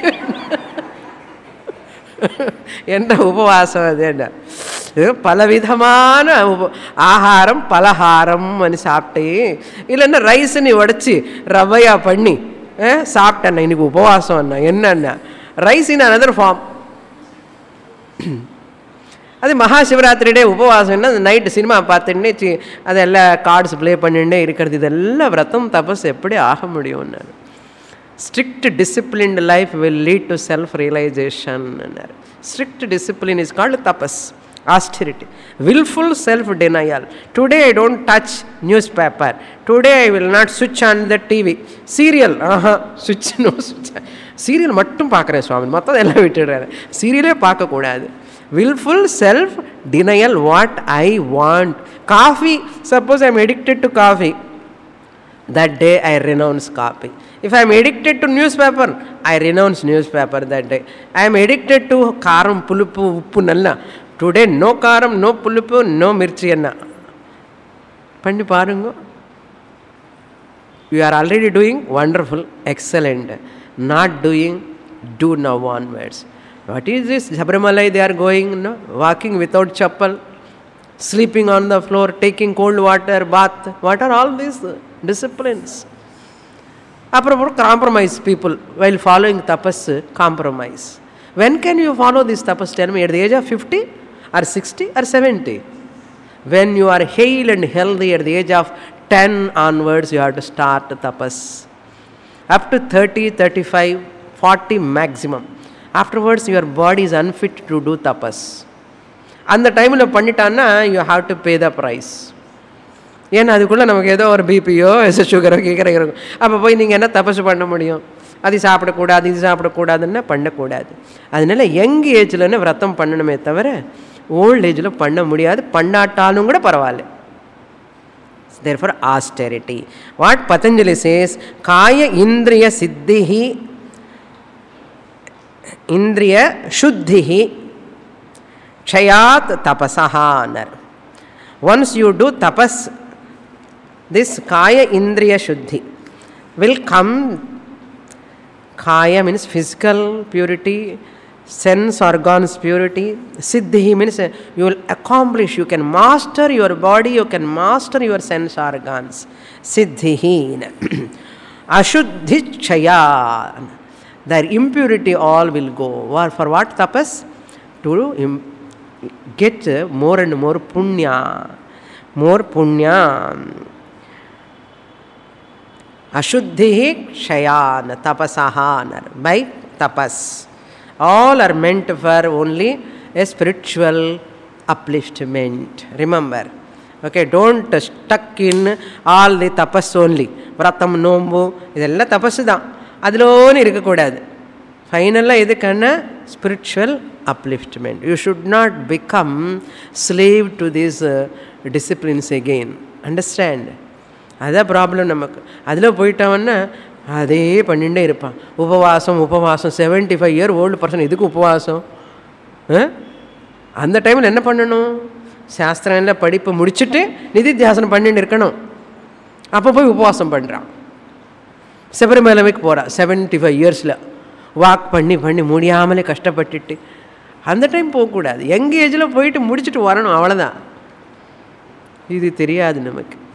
என்ன உபவாசம் அது? என்ன பலவிதமான ஆகாரம் பலகாரம் అని சாப்பிட்டு, இல்லைன்னா ரைஸ் நீ உடச்சி ரவையா பண்ணி சாப்பிட்டேன்னா இன்னைக்கு உபவாசம். என்னன்னா ரைஸ் இன் அனதர் ஃபார்ம். அது மகாசிவராத்திரி டே உபவாசம்னா அந்த நைட்டு சினிமா பார்த்துட்டு அதெல்லாம் கார்ட்ஸ் ப்ளே பண்ணிட்டே இருக்கிறது. இதெல்லாம் விரதம் தபஸ் எப்படி ஆக முடியும்னாரு. Strict disciplined life will lead to self realisation. Strict discipline is called tapas, austerity. Willful self-denial. Today I don't touch newspaper. Today I will not switch on the TV. Serial, switch no switch. Serial மட்டும் பார்க்குறேன் சுவாமி, மற்றது எல்லாம் விட்டுடுறேன். சீரியலே பார்க்கக்கூடாது. Willful self-denial. What I want. Coffee, suppose I am addicted to coffee. That day I renounce coffee. If I am addicted to newspaper, I renounce newspaper that day. I am addicted to karam, pulupu, uppu nalla. Today no karam, no pulupu, no mirchi enna. Panni parungo. You are already doing wonderful, excellent. Not doing, do now onwards. What is this? Sabarimala they are going, no? Walking without chappal, sleeping on the floor, taking cold water, bath. What are all these disciplines? அப்புறம் compromise people while following tapas, compromise. When can you follow this tapas? Tell me, at the age of 50 or 60 or 70? When you are hale and healthy at the age of 10 onwards, you have to start tapas. Up to 30, 35, 40 maximum. Afterwards, your body is unfit to do tapas. அந்த டைமில் பண்ணிட்டான்னா you have to pay the price. ஏன்னா அதுக்குள்ளே நமக்கு ஏதோ ஒரு பிபியோ சுகரோ கேட்குறீங்க. அப்போ போய் நீங்கள் என்ன தபசு பண்ண முடியும்? அது சாப்பிடக்கூடாது, இது சாப்பிடக்கூடாதுன்னா பண்ணக்கூடாது. அதனால யங் ஏஜ்லன்னு விரதம் பண்ணணுமே தவிர ஓல்ட் ஏஜில் பண்ண முடியாது. பண்ணாட்டாலும் கூட பரவாயில்ல. Therefore austerity. What Patanjali says, kaya indriya siddhihi indriya shuddhihi kshayat tapasaha. Once you do tapas, this kaya indriya shuddhi will come. Kaya means physical purity, sense organs purity. Siddhi means you will accomplish, you can master your body, you can master your sense organs. Siddhi. Ashuddhi chaya, their impurity all will go. For what tapas? To get more and more punya. More punya. Ashuddhi kshayana tapasaha. By tapas. All are meant for only a spiritual upliftment. Remember. Okay, don't stuck in all the tapas only. Vratam, nombu, idella tapas da. Adilone irukkodadu. Finally, idukana spiritual upliftment. You should not become slave to these disciplines again. Understand? That's the problem நமக்கு. அதில் போயிட்டவன்னா அதே பண்ணிகிட்டே இருப்பான். உபவாசம் 75 year old person எதுக்கு உபவாசம்? அந்த டைமில் என்ன பண்ணணும்? சாஸ்திரம் எல்லாம் படிப்பு முடிச்சுட்டு நிதித்தியாசனம் பண்ணிட்டு இருக்கணும். அப்போ போய் உபவாசம் பண்ணுறான். சபரிமலைக்கு போகிறான் 75 years வாக் பண்ணி முடியாமலே கஷ்டப்பட்டுட்டு. அந்த டைம் போகக்கூடாது. யங் ஏஜில் போயிட்டு முடிச்சுட்டு வரணும், அவ்வளோதான். இது தெரியாது நமக்கு.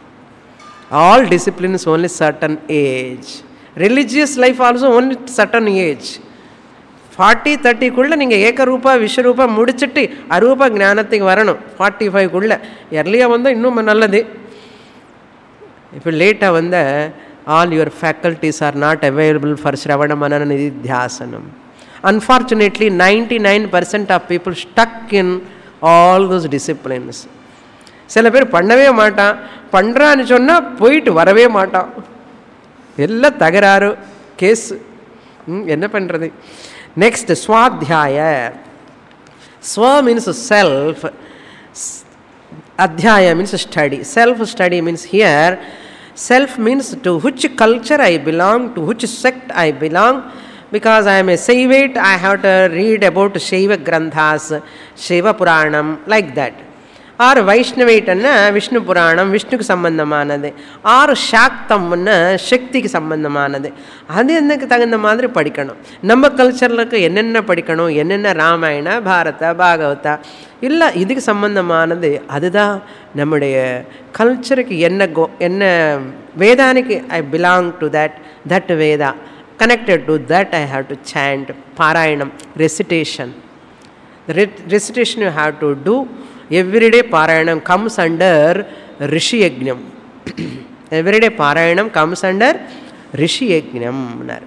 All disciplines only certain age. Religious life also only certain age. 40-30க்குள்ளே நீங்கள் ஏகரூபா விஸ்வரூபா முடிச்சுட்டு அரூபா ஞானத்துக்கு வரணும். 45க்குள்ளே எர்லியாக வந்தால் இன்னும் நல்லது. இப்போ லேட்டாக வந்தால் all your faculties are not available for Shravana Manana Nididhyasanam. Unfortunately, 99% of people stuck in all those disciplines. சில பேர் பண்ணவே மாட்டான், பண்ணுறான்னு சொன்னால் போயிட்டு வரவே மாட்டான். எல்லாம் தகராறு கேஸு. என்ன பண்ணுறது? Next svadhyaya. Sva means self, adhyaya means study. Self study means here self means to which culture I belong, to which sect I belong. Because I am a Saivite, I have to read about Shaiva Granthas, Shiva Puranam, like that. Or Vaishnavite anna Vishnu Puranam, Vishnu ku sambandhamanadu. Or Shaktam anna Shakti ku sambandhamanadu. அது என்னக்கு தகுந்த மாதிரி படிக்கணும். நம்ம கல்ச்சருக்கு என்னென்ன படிக்கணும், என்னென்ன ராமாயண பாரத பாகவதா இல்லை இதுக்கு சம்பந்தமானது, அதுதான் நம்முடைய கல்ச்சருக்கு என்ன வேதானிக்கு I belong to that Veda, connected to that I have to chant, Parayanam, recitation. Recitation you have to do everyday. Parayanam comes under Rishi Yajnam. Everyday Parayanam comes under Rishi Yajnam.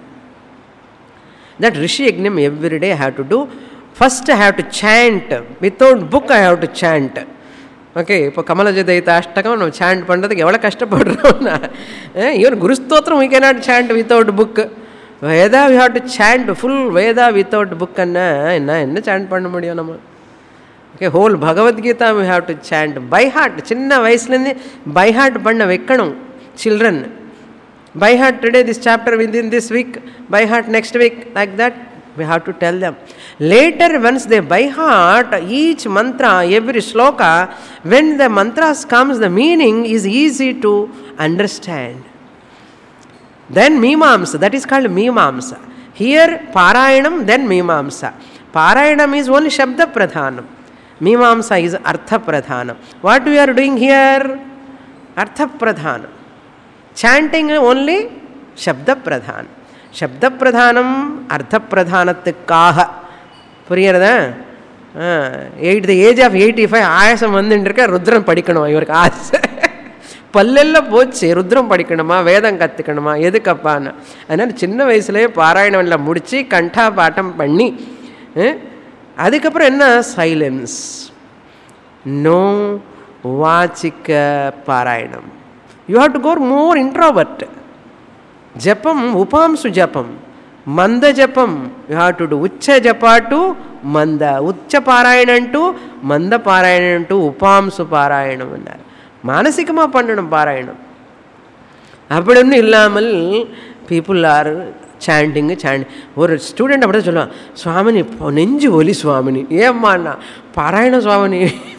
That Rishi Yajnam everyday I have to do. First I have to chant. Without book I have to chant. Okay, இப்போ கமலஜதயித அஷ்டகம் நம்ம chant பண்ணுறதுக்கு எவ்வளோ கஷ்டப்படுறோம்னா, even Gurustotram we cannot chant without book. Veda we have to chant full Veda without book. என்ன chant பண்ண முடியும் நம்ம? Okay, whole Bhagavad Gita we have to chant by heart. சின்ன வயசுலேருந்து by heart பண்ண வைக்கணும் children. by heart today this chapter within this week, by heart next week, like that we have to tell them. Later once they by heart each mantra, every sloka, when the mantras comes the meaning is easy to understand. Then Mimamsa, that is called Mimamsa. Here Parayanam, then Mimamsa. Parayanam is only Shabda Pradhanam. Mimamsa is Artha Pradhanam. What we are doing here? Artha Pradhanam. Chanting only Shabda Pradhanam. Shabda Pradhanam Artha Pradhanattukkaக. புரியுறதா? At the age of 85 ஆயாசம் வந்துட்டுருக்க ருத்ரம் படிக்கணும். இவருக்கு ஆசை பல்லெல்லாம் போச்சு, ருத்ரம் படிக்கணுமா, வேதம் கற்றுக்கணுமா, எதுக்கப்பான்னு. அதனால் சின்ன வயசுலேயே பாராயணம்லாம் முடித்து கண்டா பாட்டம் பண்ணி அதுக்கப்புறம் என்ன சைலன்ஸ், நோ வாச்சிக்க பாராயணம். You have to go more introvert. ஜப்பம் உபாம்சு ஜப்பம், మంద జపం. యూ హ్యావ్ టు డూ ఉచ్చ జప టు మంద, ఉచ్చ పారాయణం టు మంద పారాయణం టు ఉపాంసు పారాయణం అన్నారు. మానసికமாக பண்ணணும் பாராயணம். அப்படி ஒன்றும் இல்லாமல் பீப்புள் ஆர் சாண்டிங்கு ஒரு ஸ்டூடெண்ட் அப்படி தான் சொல்லுவான், சுவாமினி நெஞ்சு ஒலி சுவாமினி. ஏம்மாண்ணா பாராயணம் சுவாமினி,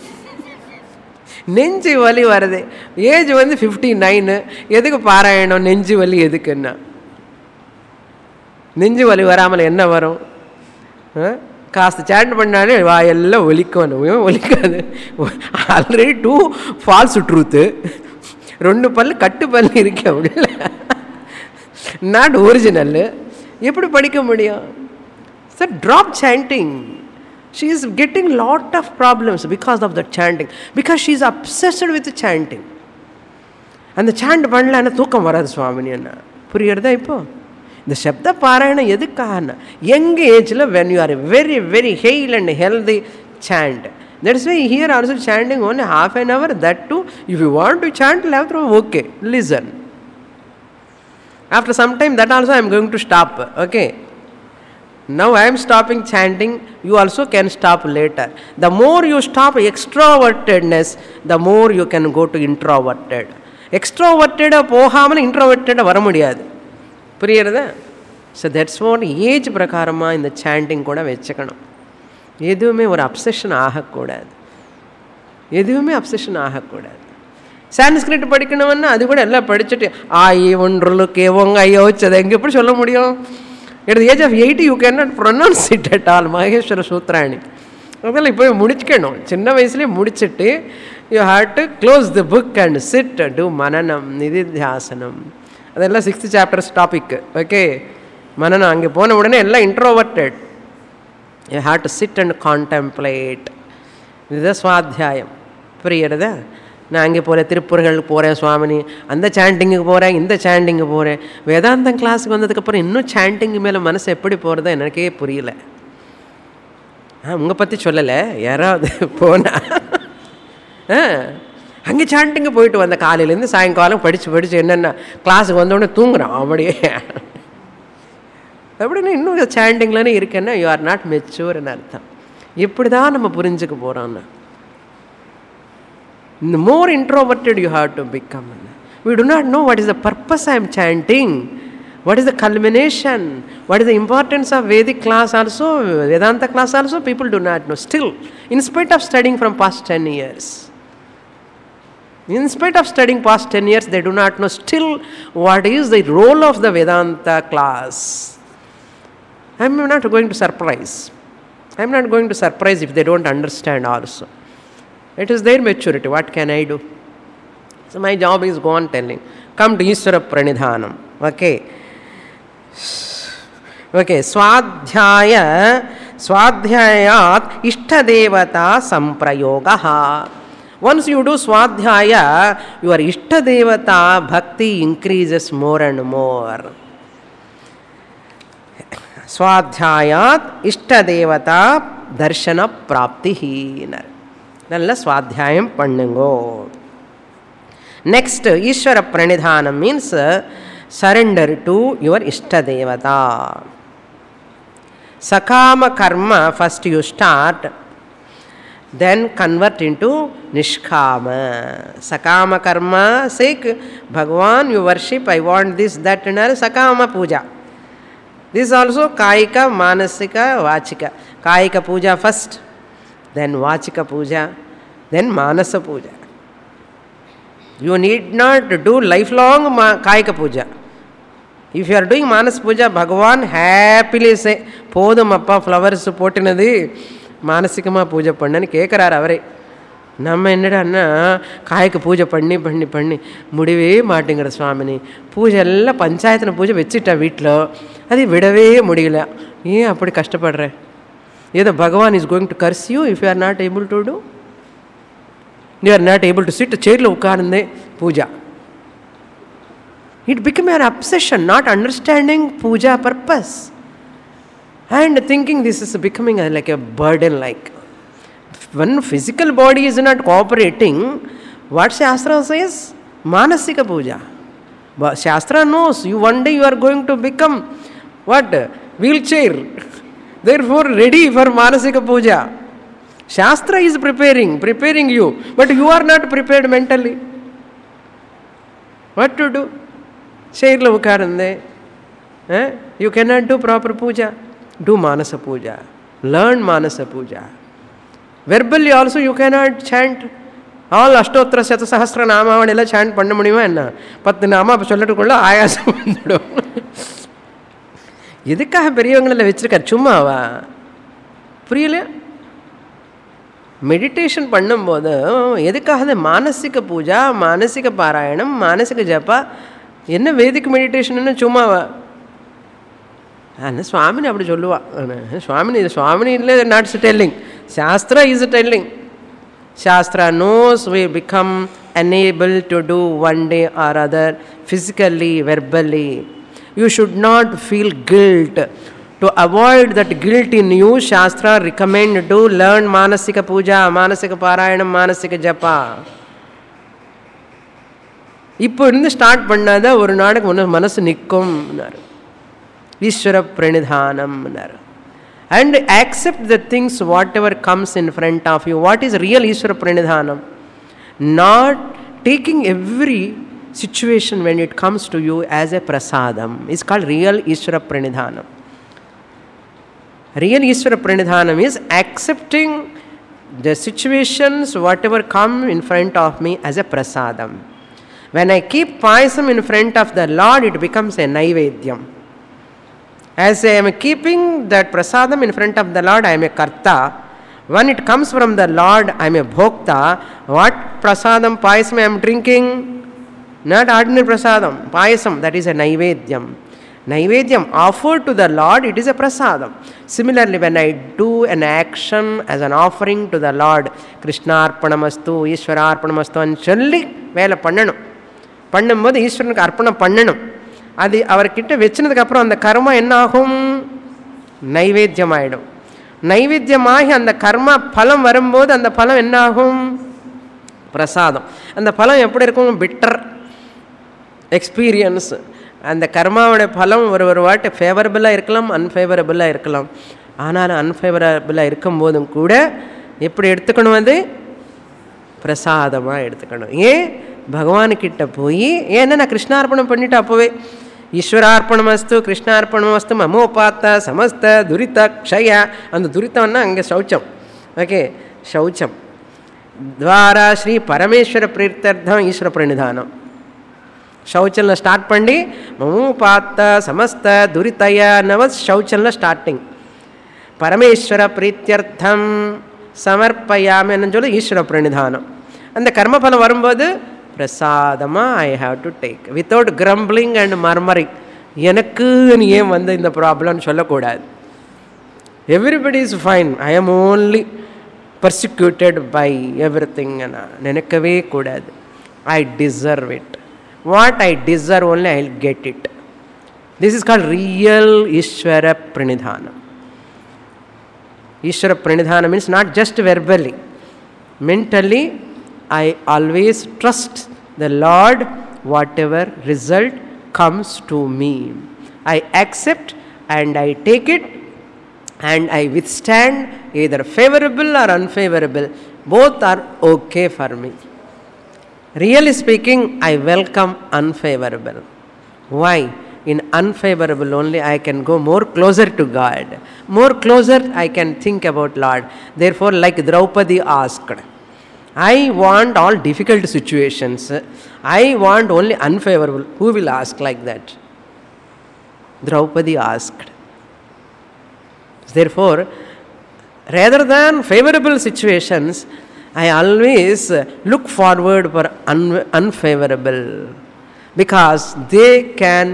நெஞ்சு வலி வருது. ஏஜ் 59, எதுக்கு பாராயணம், நெஞ்சு வலி எதுக்குன்னா? நெஞ்சு வலி வராமல் என்ன வரும்? காசு சாண்ட் பண்ணாலே வாயெல்லாம் ஒலிக்கணும். ஒலிக்காது. ஆல்ரெடி 2 ஃபால்ஸ் ட்ரூத்து, 2 பல்லு கட்டு பல்லு இருக்கு, அப்படி நாட் ஒரிஜினல். எப்படி படிக்க முடியும்? Sir drop chanting. She is getting lot of problems because of the chanting, because she is obsessed with the chanting. அந்த சாண்ட் பண்ணலன்னா தூக்கம் வராது சுவாமினி என்ன. புரியுறதா? இப்போ இந்த சப்த பாராயணம் எதுக்காகனா, யங் ஏஜில் when you are very very hale and healthy, chant. That's why here also chanting only half an hour, that too if you want to chant later, okay, listen. After some time that also I am going to stop. Okay, now I am stopping chanting, you also can stop later. The more you stop extrovertedness, the more you can go to introverted. Extroverted போகாமல் introverted வர முடியாது. புரியுறதா? So that's what age பிரகாரமாக இந்த sanding கூட வச்சுக்கணும். எதுவுமே ஒரு அப்சஷன் ஆகக்கூடாது. எதுவுமே அப்சஷன் ஆகக்கூடாது. சான்ஸ்கிரிட் படிக்கணும்னா அது கூட எல்லாம் படிச்சுட்டு ஆயி ஒன்றுக்கு ஒங்க யோசிச்சது எங்கே எப்படி சொல்ல முடியும்? at the age of 80 you cannot pronounce it at all. Maheshwara சூத்ராணி அதெல்லாம் இப்போ முடிச்சுக்கணும். சின்ன வயசுலேயே முடிச்சுட்டு You have to close the book and sit, do mananam, nididhyasanam. அதெல்லாம் 6th chapter's topic. Okay, mananam. அங்கே போன உடனே எல்லாம் introverted. You have to sit and contemplate. இதுதான் சுவாத்தியாயம். புரியுறதா? நான் அங்கே போகிறேன், திருப்பூர்கள் போகிறேன் சுவாமினி, அந்த சாண்டிங்குக்கு போகிறேன், இந்த சாண்டிங்கு போகிறேன். வேதாந்தம் கிளாஸுக்கு வந்ததுக்கப்புறம் இன்னும் சாண்டிங்கு மேலே மனசு எப்படி போகிறதோ எனக்கே புரியல. உங்கள் பற்றி சொல்லலை, யாராவது போனா அங்கே சாண்டிங்கு போயிட்டு வந்த காலையிலேருந்து சாயங்காலம் படித்து என்னென்ன கிளாஸுக்கு வந்தோடனே தூங்குறான் அப்படியே. அப்படின்னா இன்னும் சாண்டிங்லன்னு இருக்கேன்னா யூ ஆர் நாட் மெச்சூர்னு அர்த்தம். இப்படி தான் நம்ம புரிஞ்சுக்க போகிறோன்னு. The more introverted you have to become. We do not know what is the purpose I am chanting, what is the culmination, what is the importance of Vedic class also, Vedanta class also, people do not know. Still, in spite of studying from past 10 years, in spite of studying past 10 years, they do not know still what is the role of the Vedanta class. I am not going to surprise. I am not going to surprise if they don't understand also. It is their maturity. What can I do? So my job is go on telling. Come to Ishvara Pranidhanam. Okay. Okay. Swadhyayat Ishtadevata Samprayogaha. Once you do Swadhyaya, your Ishtadevata bhakti increases more and more. Swadhyayat Ishtadevata Darshana Praptihi. நல்ல சுவாத்தியாயம் பண்ணுங்கோ. Next Ishvara pranidhana means surrender to your ishta devata. Sakama karma first you start, then convert into nishkama. Sakama karma sake Bhagavan you worship, I want this that, sakama puja. This also kayika manasika vachika. Kayika puja first, then Vachika puja, then Manasa puja. You need not do lifelong Kayika puja. If you are doing Manas puja, Bhagavan happily say, Podum appa flowers pottinadi Manasikama puja pannani kekararu avare. நம்ம என்னடான்னா காய்க்கு பூஜை பண்ணி பண்ணி பண்ணி முடிவே மாட்டேங்கிற சுவாமினி. பூஜை எல்லாம் பஞ்சாயத்தில் பூஜை வச்சுட்டா வீட்டில், அது விடவே முடியல. ஏன் அப்படி கஷ்டப்படுறேன்? ஏதோ Bhagavan is going to curse you if you are not able to do. You are not able to sit, சேர்ல உட்கார்ந்தே Pooja. It became an obsession, not understanding puja purpose and thinking this is becoming like a burden. Like when physical body is not cooperating, what Shastra says? Manasika puja. But Shastra knows you one day you are going to become what? Wheelchair. Therefore ready for Manasika puja. Shastra is preparing you, but you are not prepared mentally. What to do? Chairla ukarande. You cannot do proper puja. Do Manasa puja. Learn Manasa puja. Verbally also you cannot chant all Ashtotra Shata Sahasra Namavanilla chant panna mudiyuma enna? 10 நாமா சொல்லட்டுக்குள்ள ஆயாசம் வந்துடும். எதுக்காக பெரியவங்கள வச்சிருக்கார்? சும்மாவா? புரியல? Meditation பண்ணும்போது எதுக்காக மானசிக பூஜா, மானசிக பாராயணம், மானசிக ஜபா, என்ன வேதிக் மெடிடேஷன் சும்மாவா? ஆனால் சுவாமினி அப்படி சொல்லுவா. சுவாமினி இல்லை, nots telling. Shastra is telling. Shastra knows we become unable to do one day or other physically, verbally. You should not feel guilt. To avoid that guilt in you, Shastra recommend to learn Manasika Puja, Manasika Parayanam, Manasika Japa. இப்போ இருந்து start பண்ணாதான் ஒரு நாளைக்கு ஒன்று மனசு நிற்கும். ஈஸ்வர பிரணிதானம். And accept the things whatever comes in front of you. What is real Ishvara Pranidhanam? Not taking every situation when it comes to you as a prasadam. It's called real Ishvara Pranidhanam. Real Ishvara Pranidhanam is accepting the situations whatever come in front of me as a prasadam. When I keep payasam in front of the Lord, it becomes a naivedyam. As I am keeping that prasadam in front of the Lord, I am a karta. When it comes from the Lord, I am a bhokta. What prasadam, payasam I am drinking? Not ordinary prasadam, payasam, that is a naivedyam. Naivedyam offered to the Lord, it is a prasadam. Similarly, when I do an action as an offering to the Lord, Krishnarpanamastu, Ishwararpanamastu and சொல்லி வேலை பண்ணணும். பண்ணும்போது ஈஸ்வரனுக்கு அர்ப்பணம் பண்ணணும். அது அவர்கிட்ட வச்சினதுக்கப்புறம் அந்த கர்மா என்ன ஆகும்? நைவேத்தியம் ஆகிடும். நைவேத்தியமாகி அந்த கர்மா பலம் வரும்போது அந்த பலம் என்ன ஆகும்? பிரசாதம். அந்த பலம் எப்படி இருக்கும்? Bitter experience. அந்த கர்மாவோட பலம் ஒரு வாட்டி ஃபேவரபுளாக இருக்கலாம், அன்ஃபேவரபுளாக இருக்கலாம். ஆனாலும் அன்ஃபேவரபுளாக இருக்கும்போதும் கூட எப்படி எடுத்துக்கணும்? அது பிரசாதமாக எடுத்துக்கணும். ஏன்? பகவானுக்கிட்ட போய் ஏன்னா நான் கிருஷ்ணார்ப்பணம் பண்ணிவிட்டு அப்போவே ஈஸ்வரார்ப்பணமஸ்து கிருஷ்ணார்ப்பணமஸ்து மமோபாத்த சமஸ்த துரித க்ஷய. அந்த துரிதம்னா அங்கே சௌச்சம். ஓகே, சௌச்சம் துவாரா ஸ்ரீ பரமேஸ்வர பிரீத்தர்த்தம் ஈஸ்வர பிரணிதானம். ಶೌಚಲ್ನ ಸ್ಟಾರ್ಟ್ ಮಾಡಿ ಮಮೋಪಾತ್ತ ಸಮಸ್ತ ದುರಿತಯ ನವ ಶೌಚಲ್ನ ಸ್ಟಾರ್ಟಿಂಗ್. பரமேஸ்வர பிரீத்தியர்த்தம் சமர்ப்பயாமி என்னன்னு சொல்லி ஈஸ்வர பிரணிதானம். அந்த கர்மபலம் வரும்போது பிரசாதமாக I have to take without grumbling and murmuring. எனக்கு ஏன் வந்து இந்த ப்ராப்ளம்னு சொல்லக்கூடாது. Everybody is fine, I am only persecuted by everything நினைக்கவே கூடாது. I deserve it. What I deserve only I will get it. This is called real Ishvara Pranidhana. Ishvara Pranidhana means not just verbally. Mentally, I always trust the Lord, whatever result comes to me. I accept and I take it and I withstand either favorable or unfavorable. Both are okay for me. Really speaking, I welcome unfavorable. Why? In unfavorable only I can go more closer to God. More closer I can think about Lord. Therefore, like Draupadi asked, I want all difficult situations. I want only unfavorable. Who will ask like that? Draupadi asked. Therefore, rather than favorable situations, I always look forward for unfavorable, because they can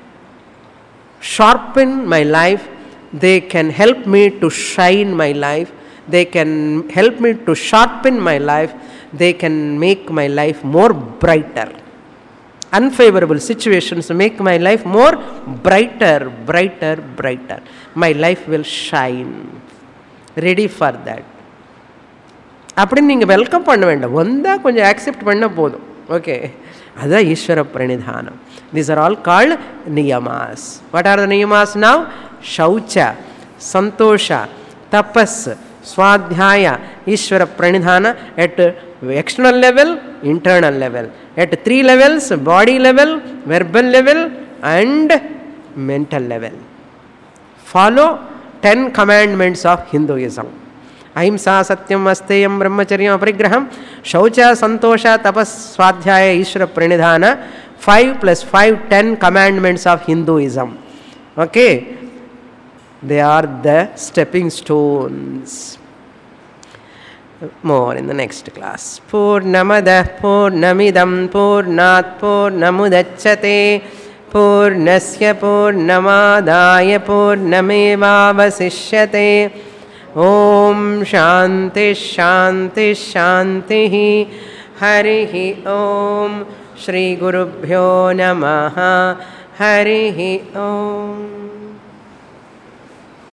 sharpen my life, they can help me to shine my life, they can help me to sharpen my life, they can make my life more brighter. Unfavorable situations make my life more brighter, brighter, brighter. My life will shine. Ready for that. அப்படின்னு நீங்கள் welcome பண்ண வேண்டாம், வந்தால் கொஞ்சம் accept பண்ண போதும். Okay, அதுதான் Ishvara pranidhana. These are all called niyamas. What are the niyamas now? Shaucha, santosha, ತಪಸ್, ಸ್ವಾಧ್ಯಾಯ, ಈಶ್ವರ ಪ್ರಣಿಧಾನ ಎಟ್ external level, internal level, at 3 levels: body level, verbal level and mental level. Follow 10 commandments of Hinduism. ಅಹಿಂಸಾ ಸತ್ಯಂ ಅಸ್ತೇಯಂ ಬ್ರಹ್ಮಚರ್ಯಂ ಅಪರಿಗ್ರಹಂ ಶೌಚ ಸಂತೋಷ ತಪಸ್ ಸ್ವಾಧ್ಯಾಯ Ishwara ಪ್ರಣಿಧಾನ 5 + 5 10 commandments of Hinduism. Okay, they are the stepping stones. More in the next class. Purnamada purnamidam purnat purnamudachyate purnasya purnamadaya purnamevavasishyate. Om Shanti Shanti Shanti. Harihi Om. Shri Gurubhyo Namaha. Harihi Om.